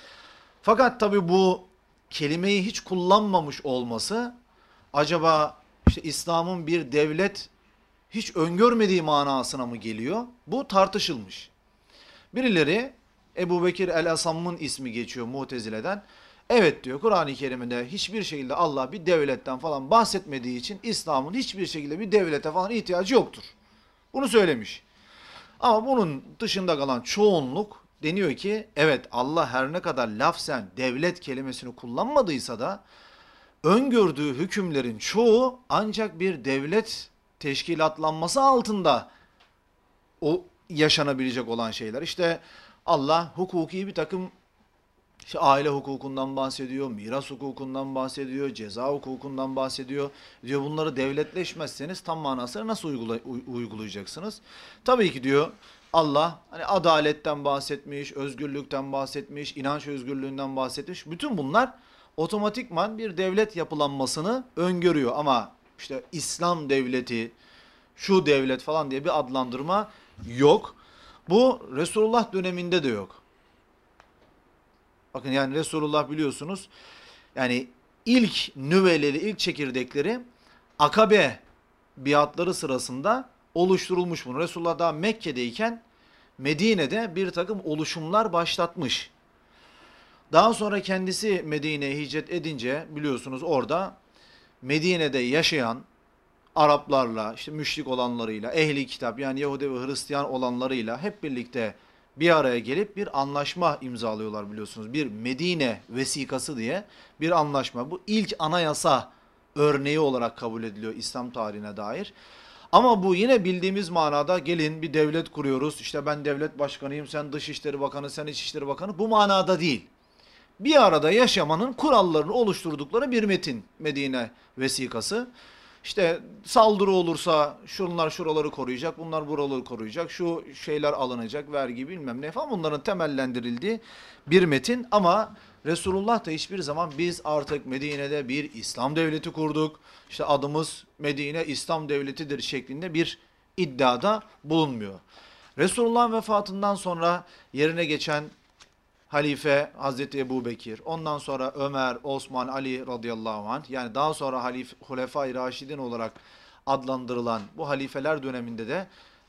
Fakat tabii bu kelimeyi hiç kullanmamış olması acaba işte İslam'ın bir devlet hiç öngörmediği manasına mı geliyor? Bu tartışılmış. Birileri Ebu Bekir el-Asam'ın ismi geçiyor Mutezile'den. Evet diyor, Kur'an-ı Kerim'de hiçbir şekilde Allah bir devletten falan bahsetmediği için İslam'ın hiçbir şekilde bir devlete falan ihtiyacı yoktur. Bunu söylemiş. Ama bunun dışında kalan çoğunluk deniyor ki evet, Allah her ne kadar lafzen devlet kelimesini kullanmadıysa da öngördüğü hükümlerin çoğu ancak bir devlet teşkilatlanması altında o yaşanabilecek olan şeyler. İşte Allah hukuki bir takım işte aile hukukundan bahsediyor, miras hukukundan bahsediyor, ceza hukukundan bahsediyor. Diyor bunları devletleşmezseniz tam manasıyla nasıl uygulayacaksınız? Tabii ki diyor Allah hani adaletten bahsetmiş, özgürlükten bahsetmiş, inanç özgürlüğünden bahsetmiş. Bütün bunlar otomatikman bir devlet yapılanmasını öngörüyor. Ama işte İslam devleti, şu devlet falan diye bir adlandırma yok. Bu Resulullah döneminde de yok. Bakın yani Resulullah biliyorsunuz yani ilk nüveleri, ilk çekirdekleri Akabe biatları sırasında oluşturulmuş bunu. Resulullah daha Mekke'deyken Medine'de bir takım oluşumlar başlatmış. Daha sonra kendisi Medine'ye hicret edince biliyorsunuz orada Medine'de yaşayan Araplarla, işte müşrik olanlarıyla, ehli kitap yani Yahudi ve Hristiyan olanlarıyla hep birlikte bir araya gelip bir anlaşma imzalıyorlar biliyorsunuz. Bir Medine vesikası diye bir anlaşma. Bu ilk anayasa örneği olarak kabul ediliyor İslam tarihine dair. Ama bu yine bildiğimiz manada gelin bir devlet kuruyoruz. İşte ben devlet başkanıyım, sen Dışişleri Bakanı, sen İçişleri Bakanı. Bu manada değil. Bir arada yaşamanın kurallarını oluşturdukları bir metin Medine vesikası. İşte saldırı olursa şunlar şuraları koruyacak, bunlar buraları koruyacak, şu şeyler alınacak, vergi bilmem ne falan, bunların temellendirildiği bir metin. Ama Resulullah da hiçbir zaman biz artık Medine'de bir İslam devleti kurduk, işte adımız Medine İslam devletidir şeklinde bir iddiada bulunmuyor. Resulullah'ın vefatından sonra yerine geçen halife Hazreti Ebubekir, ondan sonra Ömer, Osman, Ali radıyallahu anh, yani daha sonra Hulefai Raşidin olarak adlandırılan bu halifeler döneminde de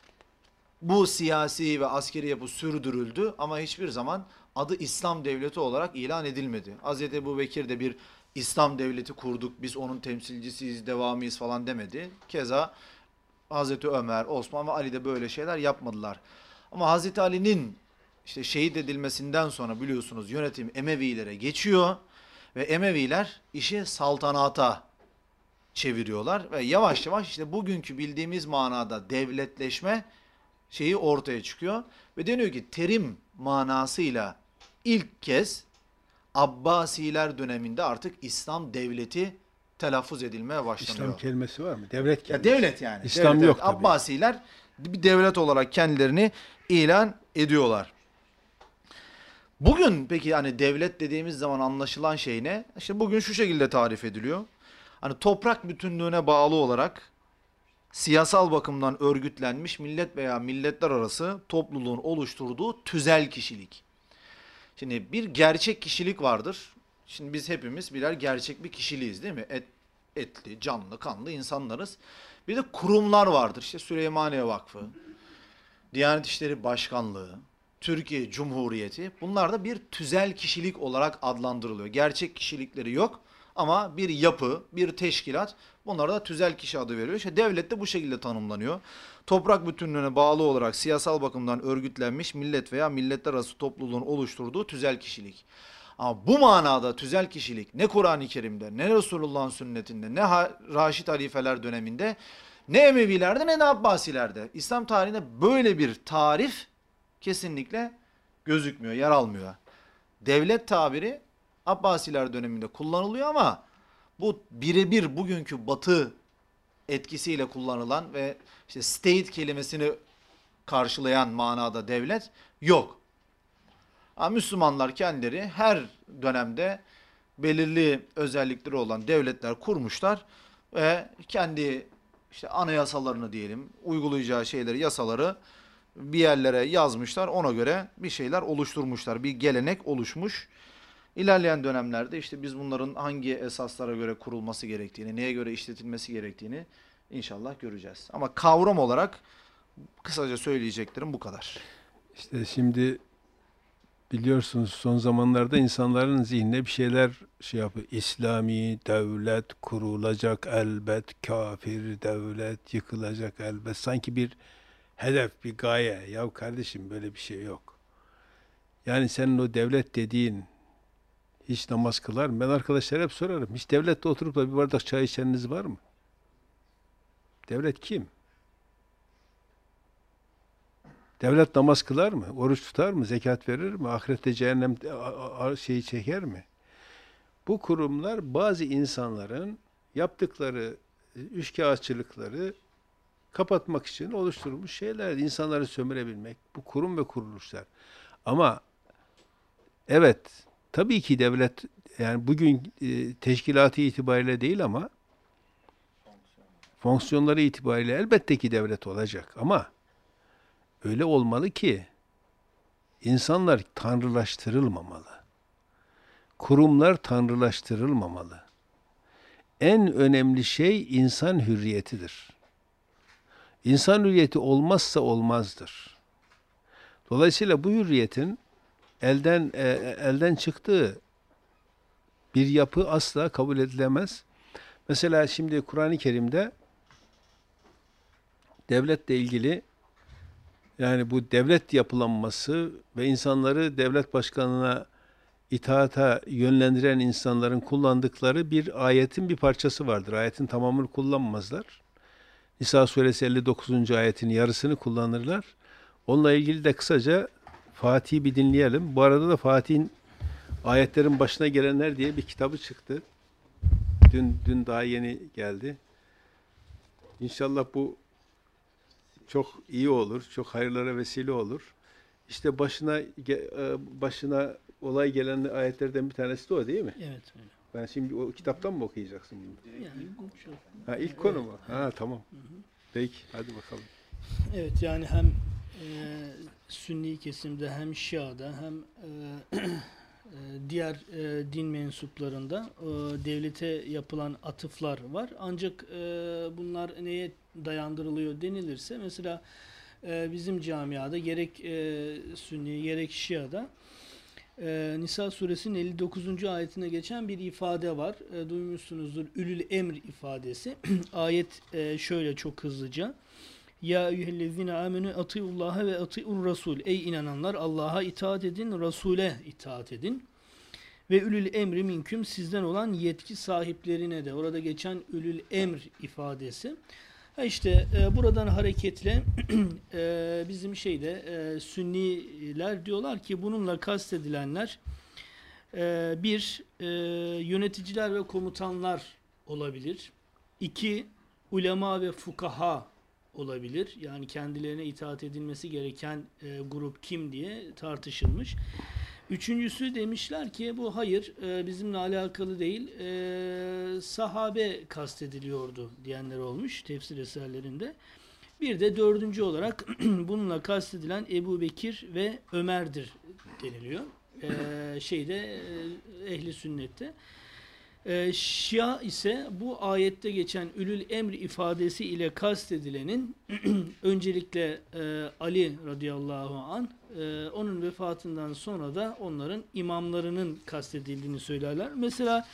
bu siyasi ve askeri yapı sürdürüldü ama hiçbir zaman adı İslam devleti olarak ilan edilmedi. Hazreti Ebubekir de bir İslam devleti kurduk, biz onun temsilcisiyiz, devamıyız falan demedi. Keza Hazreti Ömer, Osman ve Ali de böyle şeyler yapmadılar. Ama Hazreti Ali'nin işte şehit edilmesinden sonra biliyorsunuz yönetim Emevilere geçiyor ve Emeviler işi saltanata çeviriyorlar ve yavaş yavaş işte bugünkü bildiğimiz manada devletleşme şeyi ortaya çıkıyor ve deniyor ki terim manasıyla ilk kez Abbasiler döneminde artık İslam devleti telaffuz edilmeye başlanıyor. İslam kelimesi var mı? Devlet Ya kelimesi. devlet yani. İslam Devlet, yok evet. tabii. Abbasiler bir devlet olarak kendilerini ilan ediyorlar. Bugün peki hani devlet dediğimiz zaman anlaşılan şey ne? İşte bugün şu şekilde tarif ediliyor. Hani toprak bütünlüğüne bağlı olarak siyasal bakımdan örgütlenmiş millet veya milletler arası topluluğun oluşturduğu tüzel kişilik. Şimdi bir gerçek kişilik vardır. Şimdi biz hepimiz birer gerçek bir kişiliğiz değil mi? Etli, canlı, kanlı insanlarız. Bir de kurumlar vardır. İşte Süleymaniye Vakfı, Diyanet İşleri Başkanlığı, Türkiye Cumhuriyeti. Bunlar da bir tüzel kişilik olarak adlandırılıyor. Gerçek kişilikleri yok ama bir yapı, bir teşkilat, bunlara da tüzel kişi adı veriliyor. İşte devlet de bu şekilde tanımlanıyor. Toprak bütünlüğüne bağlı olarak siyasal bakımdan örgütlenmiş millet veya milletler arası topluluğun oluşturduğu tüzel kişilik. Ama bu manada tüzel kişilik ne Kur'an-ı Kerim'de, ne Resulullah'ın sünnetinde, ne Raşid halifeler döneminde, ne Emevilerde ne de Abbasilerde. İslam tarihinde böyle bir tarif kesinlikle gözükmüyor, yer almıyor. Devlet tabiri Abbasiler döneminde kullanılıyor ama bu birebir bugünkü Batı etkisiyle kullanılan ve işte state kelimesini karşılayan manada devlet yok. Ama Müslümanlar kendileri her dönemde belirli özellikleri olan devletler kurmuşlar ve kendi işte anayasalarını diyelim, uygulayacağı şeyleri, yasaları bir yerlere yazmışlar. Ona göre bir şeyler oluşturmuşlar. Bir gelenek oluşmuş. İlerleyen dönemlerde işte biz bunların hangi esaslara göre kurulması gerektiğini, neye göre işletilmesi gerektiğini inşallah göreceğiz. Ama kavram olarak kısaca söyleyeceklerim bu kadar. İşte şimdi biliyorsunuz son zamanlarda insanların zihnine bir şeyler şey yapıyor. İslami devlet kurulacak elbet, kafir devlet yıkılacak elbet. Sanki bir hedef, bir gaye. Ya kardeşim böyle bir şey yok. Yani senin o devlet dediğin hiç namaz kılar mı? Ben arkadaşlara hep sorarım. Hiç devlette oturup da bir bardak çay içeniniz var mı? Devlet kim? Devlet namaz kılar mı? Oruç tutar mı? Zekat verir mi? Ahirette cehennem şeyi çeker mi? Bu kurumlar bazı insanların yaptıkları üçkağıtçılıkları kapatmak için oluşturulmuş şeyler. İnsanları sömürebilmek. Bu kurum ve kuruluşlar. Ama evet, tabii ki devlet yani bugün teşkilatı itibariyle değil ama fonksiyonları itibariyle elbette ki devlet olacak ama öyle olmalı ki insanlar tanrılaştırılmamalı. Kurumlar tanrılaştırılmamalı. En önemli şey insan hürriyetidir. İnsan hürriyeti olmazsa olmazdır. Dolayısıyla bu hürriyetin elden çıktığı bir yapı asla kabul edilemez. Mesela şimdi Kur'an-ı Kerim'de devletle ilgili yani bu devlet yapılanması ve insanları devlet başkanına itaata yönlendiren insanların kullandıkları bir ayetin bir parçası vardır. Ayetin tamamını kullanmazlar. Nisa suresi 59. ayetin yarısını kullanırlar. Onunla ilgili de kısaca Fatih'i bir dinleyelim. Bu arada da Fatih'in ayetlerin başına gelenler diye bir kitabı çıktı. Dün daha yeni geldi. İnşallah bu çok iyi olur, çok hayırlara vesile olur. İşte başına olay gelen ayetlerden bir tanesi de o değil mi? Evet öyle. Ben şimdi o kitaptan mı okuyacaksın bunu? Yani Ha, ilk konu mu? Ha, tamam. Peki, hadi bakalım. evet, yani hem Sünni kesimde hem Şia'da hem diğer din mensuplarında devlete yapılan atıflar var. Ancak bunlar neye dayandırılıyor denilirse mesela bizim camiada gerek Sünni gerek Şia'da Nisa suresinin 59. ayetine geçen bir ifade var. Duymuşsunuzdur. Ülül emr ifadesi. Ayet şöyle çok hızlıca. Ya eyyühellezine amenu atiullaha ve atiur rasul. Ey inananlar, Allah'a itaat edin, Resul'e itaat edin. Ve ülül emri minküm, sizden olan yetki sahiplerine de. Orada geçen ülül emr ifadesi. İşte buradan hareketle bizim Sünniler diyorlar ki bununla kastedilenler bir, yöneticiler ve komutanlar olabilir. İki, ulema ve fukaha olabilir. Yani kendilerine itaat edilmesi gereken grup kim diye tartışılmış. Üçüncüsü demişler ki bu hayır, bizimle alakalı değil, sahabe kastediliyordu diyenler olmuş tefsir eserlerinde. Bir de dördüncü olarak bununla kastedilen Ebu Bekir ve Ömer'dir deniliyor. Ehli sünnette. Şia ise bu ayette geçen ülül emri ifadesi ile kastedilenin öncelikle Ali radıyallahu anh, onun vefatından sonra da onların imamlarının kastedildiğini söylerler. Mesela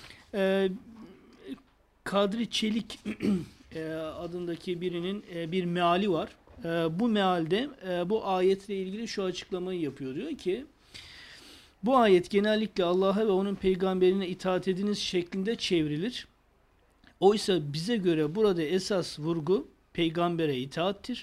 Kadri Çelik adındaki birinin bir meali var. Bu mealde bu ayetle ilgili şu açıklamayı yapıyor. Diyor ki bu ayet genellikle Allah'a ve onun peygamberine itaat ediniz şeklinde çevrilir. Oysa bize göre burada esas vurgu peygambere itaattir.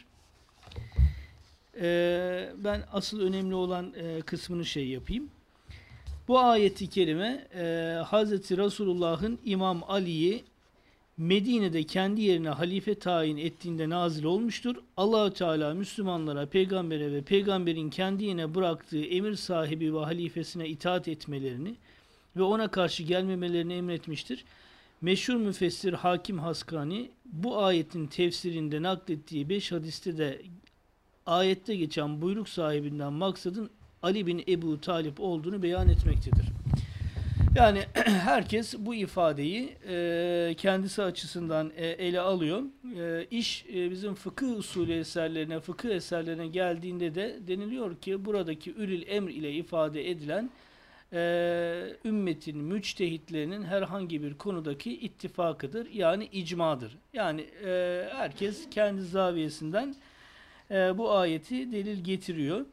Ben asıl önemli olan kısmını yapayım. Bu ayeti kerime Hazreti Resulullah'ın İmam Ali'yi Medine'de kendi yerine halife tayin ettiğinde nazil olmuştur. Allahu Teala Müslümanlara, peygambere ve peygamberin kendi yerine bıraktığı emir sahibi ve halifesine itaat etmelerini ve ona karşı gelmemelerini emretmiştir. Meşhur müfessir Hakim Haskani bu ayetin tefsirinde naklettiği 5 hadiste de ayette geçen buyruk sahibinden maksadın Ali bin Ebu Talip olduğunu beyan etmektedir. Yani herkes bu ifadeyi kendisi açısından ele alıyor. İş bizim fıkıh usulü eserlerine, fıkıh eserlerine geldiğinde de deniliyor ki buradaki ülül emr ile ifade edilen ümmetin müçtehitlerinin herhangi bir konudaki ittifakıdır. Yani icmadır. Yani herkes kendi zaviyesinden bu ayeti delil getiriyor.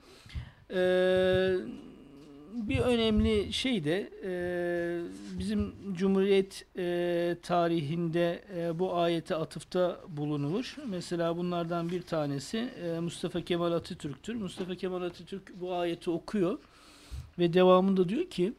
Bir önemli de bizim Cumhuriyet tarihinde bu ayete atıfta bulunulur. Mesela bunlardan bir tanesi Mustafa Kemal Atatürk'tür. Mustafa Kemal Atatürk bu ayeti okuyor ve devamında diyor ki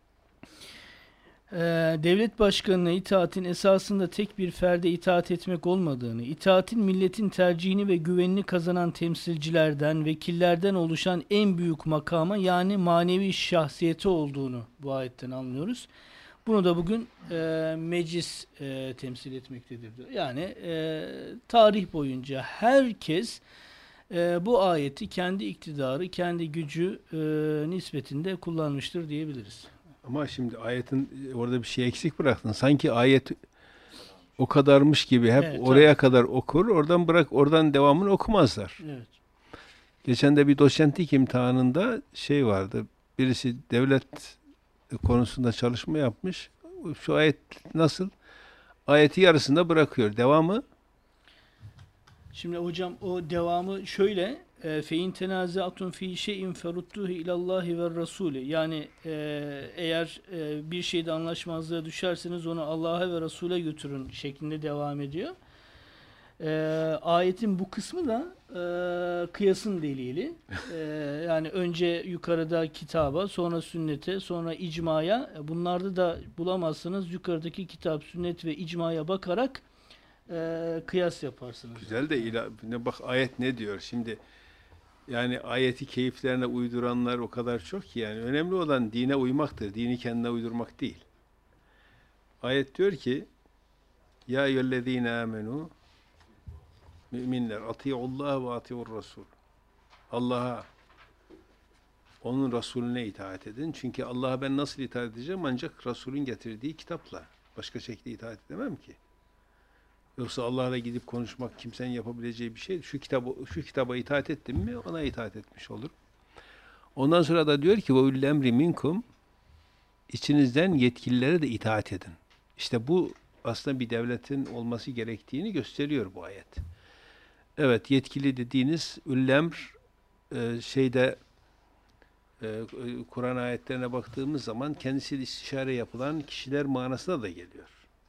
devlet başkanına itaatin esasında tek bir ferde itaat etmek olmadığını, itaatin milletin tercihini ve güvenini kazanan temsilcilerden, vekillerden oluşan en büyük makama yani manevi şahsiyeti olduğunu bu ayetten anlıyoruz. Bunu da bugün meclis temsil etmektedir diyor. Yani tarih boyunca herkes bu ayeti kendi iktidarı, kendi gücü nispetinde kullanmıştır diyebiliriz. Ama şimdi ayetin orada bir şey eksik bıraktın. Sanki ayet o kadarmış gibi hep oraya kadar okur, oradan devamını okumazlar. Evet. Geçen de bir doçentlik imtihanında vardı. Birisi devlet konusunda çalışma yapmış. Şu ayet nasıl? Ayeti yarısında bırakıyor. Devamı? Şimdi hocam o devamı şöyle fein tenazaatun fi şeyin ferudduhu ilallahi ve rasuli. Yani eğer bir şeyde anlaşmazlığa düşerseniz onu Allah'a ve Resul'e götürün şeklinde devam ediyor. Ayetin bu kısmı da kıyasın delili. Yani önce yukarıda kitaba, sonra sünnete, sonra icmaya. Bunlarda da bulamazsanız yukarıdaki kitap, sünnet ve icmaya bakarak kıyas yaparsınız. Güzel de ne bak ayet ne diyor şimdi, yani ayeti keyiflerine uyduranlar o kadar çok ki, yani önemli olan dine uymaktır, dini kendine uydurmak değil. Ayet diyor ki ya eyyühellezine amenu, müminler, ati'ullah ve ati'ur rasul, Allah'a, onun Resulüne itaat edin. Çünkü Allah'a ben nasıl itaat edeceğim? Ancak Resulün getirdiği kitapla. Başka şekilde itaat edemem ki. Yoksa Allah'la gidip konuşmak kimsenin yapabileceği bir şey. Şu kitaba itaat ettim mi ona itaat etmiş olur. Ondan sonra da diyor ki ve ulul emri minkum, içinizden yetkililere de itaat edin. İşte bu aslında bir devletin olması gerektiğini gösteriyor bu ayet. Evet, yetkili dediğiniz ulul emr Kur'an ayetlerine baktığımız zaman kendisiyle istişare yapılan kişiler manasına da geliyor.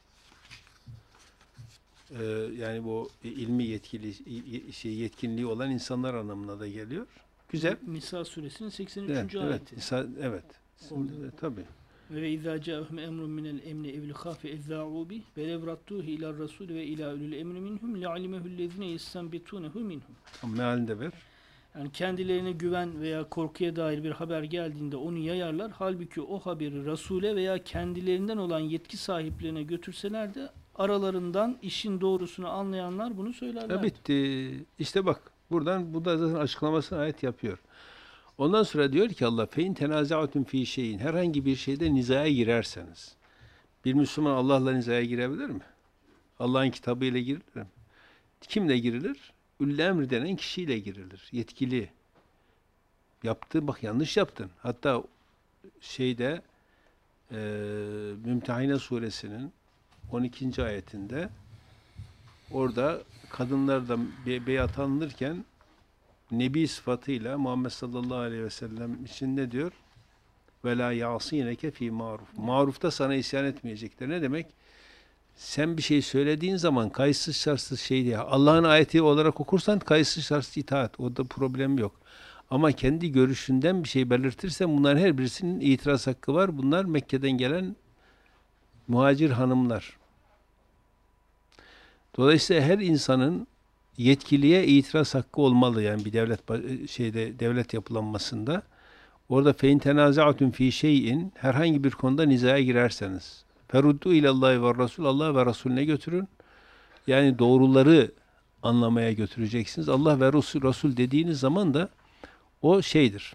Yani bu ilmi yetkinliği olan insanlar anlamına da geliyor. Güzel. Nisa suresinin 83. Evet, ayeti. evet. Tabii. Ve izâ câehum emrun minel emni evl khâfi ezzâ'û bih ve lev raddûhu ilâ'r rasûl ve ilâ ulul emri minhum le'alimehu'llezîne yestenbitûnehu minhum. Mealinde ver. Yani kendilerine güven veya korkuya dair bir haber geldiğinde onu yayarlar. Halbuki o haberi Resul'e veya kendilerinden olan yetki sahiplerine götürseler de aralarından işin doğrusunu anlayanlar bunu söylerler. Bitti. İşte bak buradan bu da zaten açıklamasını ayet yapıyor. Ondan sonra diyor ki Allah fein tenaza'atun fi şeyin, herhangi bir şeyde nizaya girerseniz. Bir Müslüman Allah'la nizaya girebilir mi? Allah'ın kitabıyla girilir mi? Kimle girilir? Üllü emr denen kişiyle girilir. Yetkili. Yaptı, bak yanlış yaptın. Hatta Mümtehine suresinin 12. ayetinde orada kadınlar da beyat alınırken Nebi sıfatıyla Muhammed sallallahu aleyhi ve sellem için ne diyor? Ve la ya'sineke fi maruf. Marufta sana isyan etmeyecekler. Ne demek? Sen bir şey söylediğin zaman kayıtsız şartsız şey diye Allah'ın ayeti olarak okursan kayıtsız şartsız itaat. O da problem yok. Ama kendi görüşünden bir şey belirtirsen bunların her birisinin itiraz hakkı var. Bunlar Mekke'den gelen muhacir hanımlar. Dolayısıyla her insanın yetkiliye itiraz hakkı olmalı, yani bir devlet yapılanmasında. Orada fein tenaza'atun fi şeyin, herhangi bir konuda nizaya girerseniz feruddu ilallahi ve rasul, Allah ve Resulüne götürün. Yani doğruları anlamaya götüreceksiniz. Allah ve Resul dediğiniz zaman da o şeydir.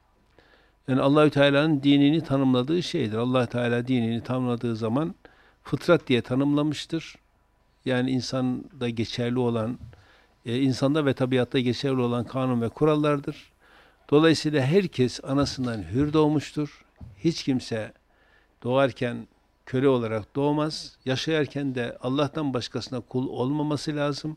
Yani Allahü Teala'nın dinini tanımladığı şeydir. Allah Teala dinini tanımladığı zaman fıtrat diye tanımlamıştır. Yani insanda geçerli olan, insanda ve tabiatta geçerli olan kanun ve kurallardır. Dolayısıyla herkes anasından hür doğmuştur. Hiç kimse doğarken köle olarak doğmaz. Yaşayarken de Allah'tan başkasına kul olmaması lazım.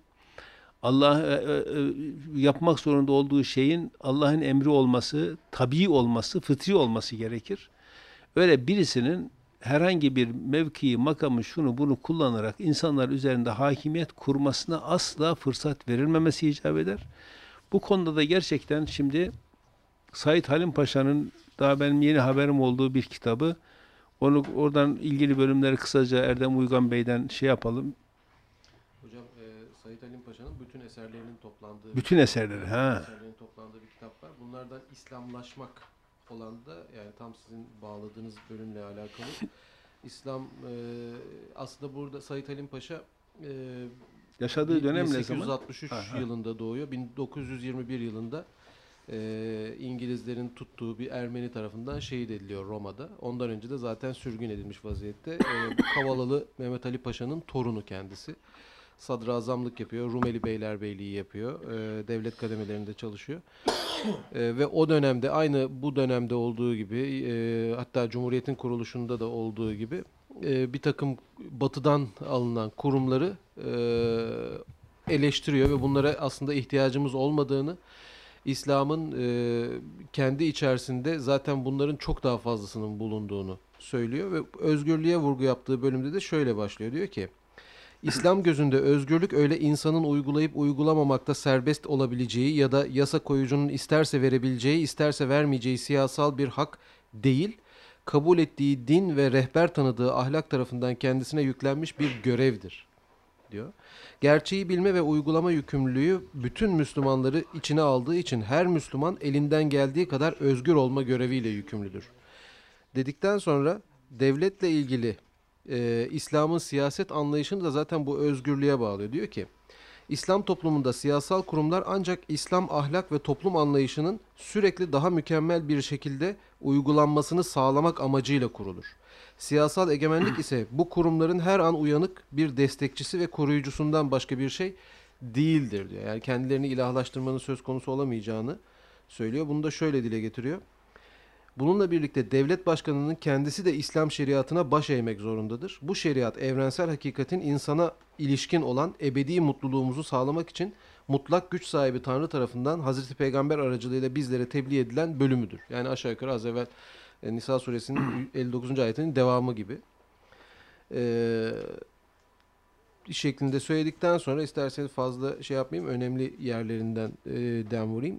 Allah yapmak zorunda olduğu şeyin Allah'ın emri olması, tabii olması, fıtri olması gerekir. Öyle birisinin herhangi bir mevkii, makamı, şunu bunu kullanarak insanlar üzerinde hakimiyet kurmasına asla fırsat verilmemesi icap eder. Bu konuda da gerçekten şimdi Said Halim Paşa'nın daha benim yeni haberim olduğu bir kitabı, onu oradan ilgili bölümleri kısaca Erdem Uygan Bey'den yapalım. Hocam Said Halim Paşa'nın bütün eserlerinin toplandığı eserlerinin toplandığı bir kitap var. Bunlardan İslamlaşmak olan da yani tam sizin bağladığınız bölümle alakalı. İslam aslında burada Said Halim Paşa yaşadığı dönem ne zaman? 1863 yılında doğuyor. 1921 yılında İngilizlerin tuttuğu bir Ermeni tarafından şehit ediliyor Roma'da. Ondan önce de zaten sürgün edilmiş vaziyette. Kavalalı Mehmet Ali Paşa'nın torunu kendisi. Sadrazamlık yapıyor, Rumeli Beylerbeyliği yapıyor, devlet kademelerinde çalışıyor. Ve o dönemde, aynı bu dönemde olduğu gibi, hatta Cumhuriyet'in kuruluşunda da olduğu gibi bir takım batıdan alınan kurumları eleştiriyor ve bunlara aslında ihtiyacımız olmadığını, İslam'ın kendi içerisinde zaten bunların çok daha fazlasının bulunduğunu söylüyor ve özgürlüğe vurgu yaptığı bölümde de şöyle başlıyor. Diyor ki, İslam gözünde özgürlük öyle insanın uygulayıp uygulamamakta serbest olabileceği ya da yasa koyucunun isterse verebileceği, isterse vermeyeceği siyasal bir hak değil, kabul ettiği din ve rehber tanıdığı ahlak tarafından kendisine yüklenmiş bir görevdir diyor. Gerçeği bilme ve uygulama yükümlülüğü bütün Müslümanları içine aldığı için her Müslüman elinden geldiği kadar özgür olma göreviyle yükümlüdür. Dedikten sonra devletle ilgili İslam'ın siyaset anlayışını da zaten bu özgürlüğe bağlıyor. Diyor ki, İslam toplumunda siyasal kurumlar ancak İslam ahlak ve toplum anlayışının sürekli daha mükemmel bir şekilde uygulanmasını sağlamak amacıyla kurulur. Siyasal egemenlik ise bu kurumların her an uyanık bir destekçisi ve koruyucusundan başka bir şey değildir diyor. Yani kendilerini ilahlaştırmanın söz konusu olamayacağını söylüyor. Bunu da şöyle dile getiriyor. Bununla birlikte devlet başkanının kendisi de İslam şeriatına baş eğmek zorundadır. Bu şeriat evrensel hakikatin insana ilişkin olan ebedi mutluluğumuzu sağlamak için mutlak güç sahibi Tanrı tarafından Hazreti Peygamber aracılığıyla bizlere tebliğ edilen bölümüdür. Yani aşağı yukarı az evvel Nisa suresinin 59. ayetinin devamı gibi. Şeklinde söyledikten sonra isterseniz fazla şey yapmayayım, önemli yerlerinden dem vurayım.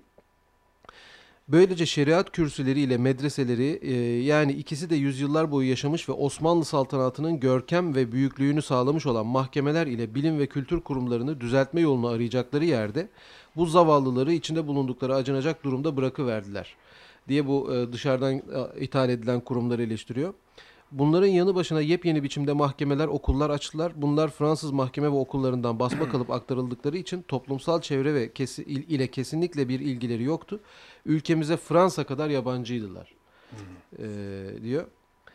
Böylece şeriat kürsüleriyle medreseleri yani ikisi de yüzyıllar boyu yaşamış ve Osmanlı saltanatının görkem ve büyüklüğünü sağlamış olan mahkemeler ile bilim ve kültür kurumlarını düzeltme yolunu arayacakları yerde bu zavallıları içinde bulundukları acınacak durumda bırakıverdiler diye bu dışarıdan ithal edilen kurumları eleştiriyor. Bunların yanı başına yepyeni biçimde mahkemeler, okullar açtılar. Bunlar Fransız mahkeme ve okullarından basma kalıp aktarıldıkları için toplumsal çevre ve ile kesinlikle bir ilgileri yoktu. Ülkemize Fransa kadar yabancıydılar diyor.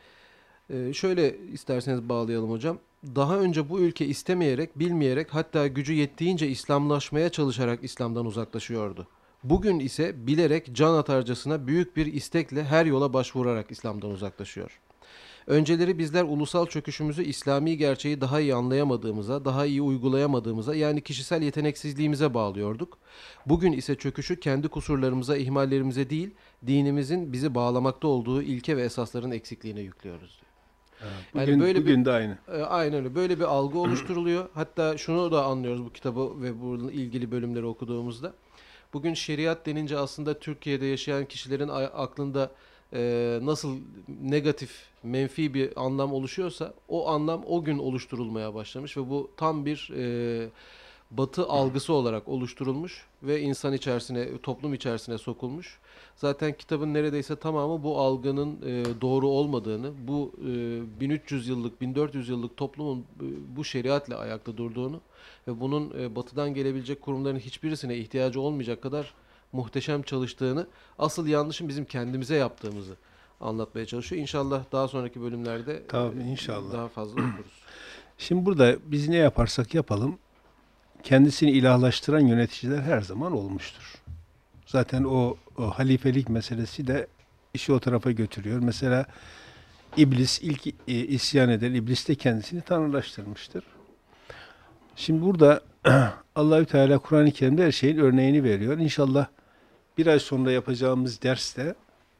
Şöyle isterseniz bağlayalım hocam. Daha önce bu ülke istemeyerek, bilmeyerek, hatta gücü yettiğince İslamlaşmaya çalışarak İslam'dan uzaklaşıyordu. Bugün ise bilerek can atarcasına büyük bir istekle her yola başvurarak İslam'dan uzaklaşıyor. Önceleri bizler ulusal çöküşümüzü İslami gerçeği daha iyi anlayamadığımıza, daha iyi uygulayamadığımıza, yani kişisel yeteneksizliğimize bağlıyorduk. Bugün ise çöküşü kendi kusurlarımıza, ihmallerimize değil, dinimizin bizi bağlamakta olduğu ilke ve esasların eksikliğine yüklüyoruz. Bugün, Yani böyle bugün de aynı. Aynen öyle. Böyle bir algı oluşturuluyor. Hatta şunu da anlıyoruz bu kitabı ve bununla ilgili bölümleri okuduğumuzda. Bugün şeriat denince aslında Türkiye'de yaşayan kişilerin aklında nasıl negatif, menfi bir anlam oluşuyorsa o anlam o gün oluşturulmaya başlamış ve bu tam bir Batı algısı olarak oluşturulmuş ve insan içerisine, toplum içerisine sokulmuş. Zaten kitabın neredeyse tamamı bu algının doğru olmadığını, bu 1300 yıllık, 1400 yıllık toplumun bu şeriatla ayakta durduğunu ve bunun Batı'dan gelebilecek kurumların hiçbirisine ihtiyacı olmayacak kadar muhteşem çalıştığını, asıl yanlışın bizim kendimize yaptığımızı anlatmaya çalışıyor. İnşallah daha sonraki bölümlerde Tabii, inşallah. daha fazla okuruz. Şimdi burada biz ne yaparsak yapalım, kendisini ilahlaştıran yöneticiler her zaman olmuştur. Zaten o halifelik meselesi de işi o tarafa götürüyor. Mesela İblis, ilk isyan eden İblis de kendisini tanrılaştırmıştır. Şimdi burada Allahü Teala Kur'an-ı Kerim'de her şeyin örneğini veriyor. İnşallah bir ay sonra yapacağımız derste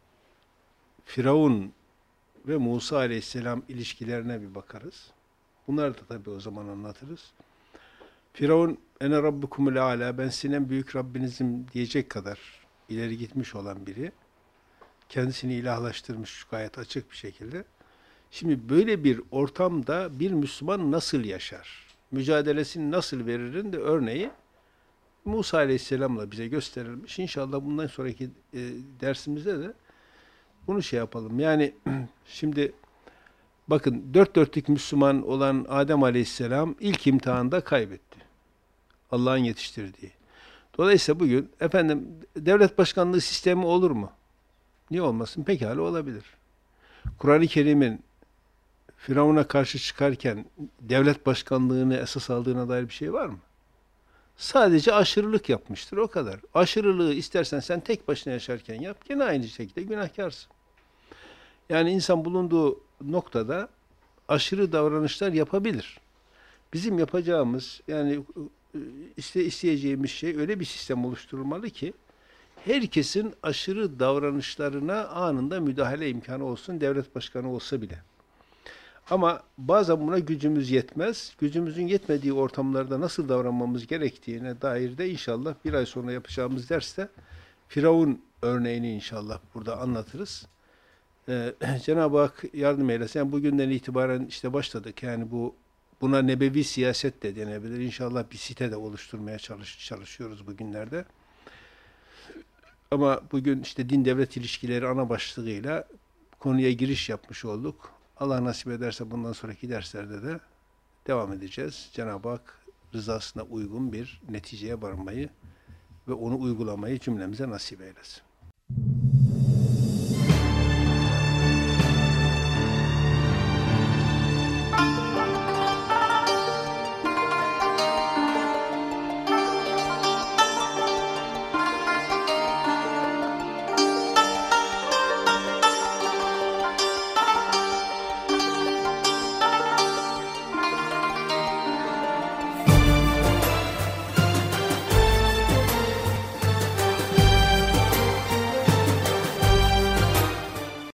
Firavun ve Musa Aleyhisselam ilişkilerine bir bakarız. Bunları da tabii o zaman anlatırız. Firavun ene rabbukumul âlâ, ben sizin en büyük Rabbinizim diyecek kadar ileri gitmiş olan biri. Kendisini ilahlaştırmış gayet açık bir şekilde. Şimdi böyle bir ortamda bir Müslüman nasıl yaşar? Mücadelesini nasıl veririn de örneği Musa Aleyhisselam'la bize gösterilmiş. İnşallah bundan sonraki dersimizde de bunu şey yapalım. Yani şimdi bakın dört dörtlük Müslüman olan Adem Aleyhisselam ilk imtihanda kaybetti. Allah'ın yetiştirdiği. Dolayısıyla bugün efendim devlet başkanlığı sistemi olur mu? Niye olmasın? Pekala olabilir. Kur'an-ı Kerim'in Firavun'a karşı çıkarken devlet başkanlığını esas aldığına dair bir şey var mı? Sadece aşırılık yapmıştır, o kadar. Aşırılığı istersen sen tek başına yaşarken yap, gene aynı şekilde günahkarsın. Yani insan bulunduğu noktada aşırı davranışlar yapabilir. Bizim yapacağımız, yani isteyeceğimiz şey öyle bir sistem oluşturulmalı ki herkesin aşırı davranışlarına anında müdahale imkanı olsun, devlet başkanı olsa bile. Ama bazen buna gücümüz yetmez. Gücümüzün yetmediği ortamlarda nasıl davranmamız gerektiğine dair de inşallah bir ay sonra yapacağımız derste Firavun örneğini inşallah burada anlatırız. Cenab-ı Hak yardım eylesin. Yani bugünden itibaren işte başladık. Yani bu Buna nebevi siyaset de denebilir. İnşallah bir site de oluşturmaya çalışıyoruz bugünlerde. Ama bugün işte din-devlet ilişkileri ana başlığıyla konuya giriş yapmış olduk. Allah nasip ederse bundan sonraki derslerde de devam edeceğiz. Cenab-ı Hak rızasına uygun bir neticeye varmayı ve onu uygulamayı cümlemize nasip eylesin.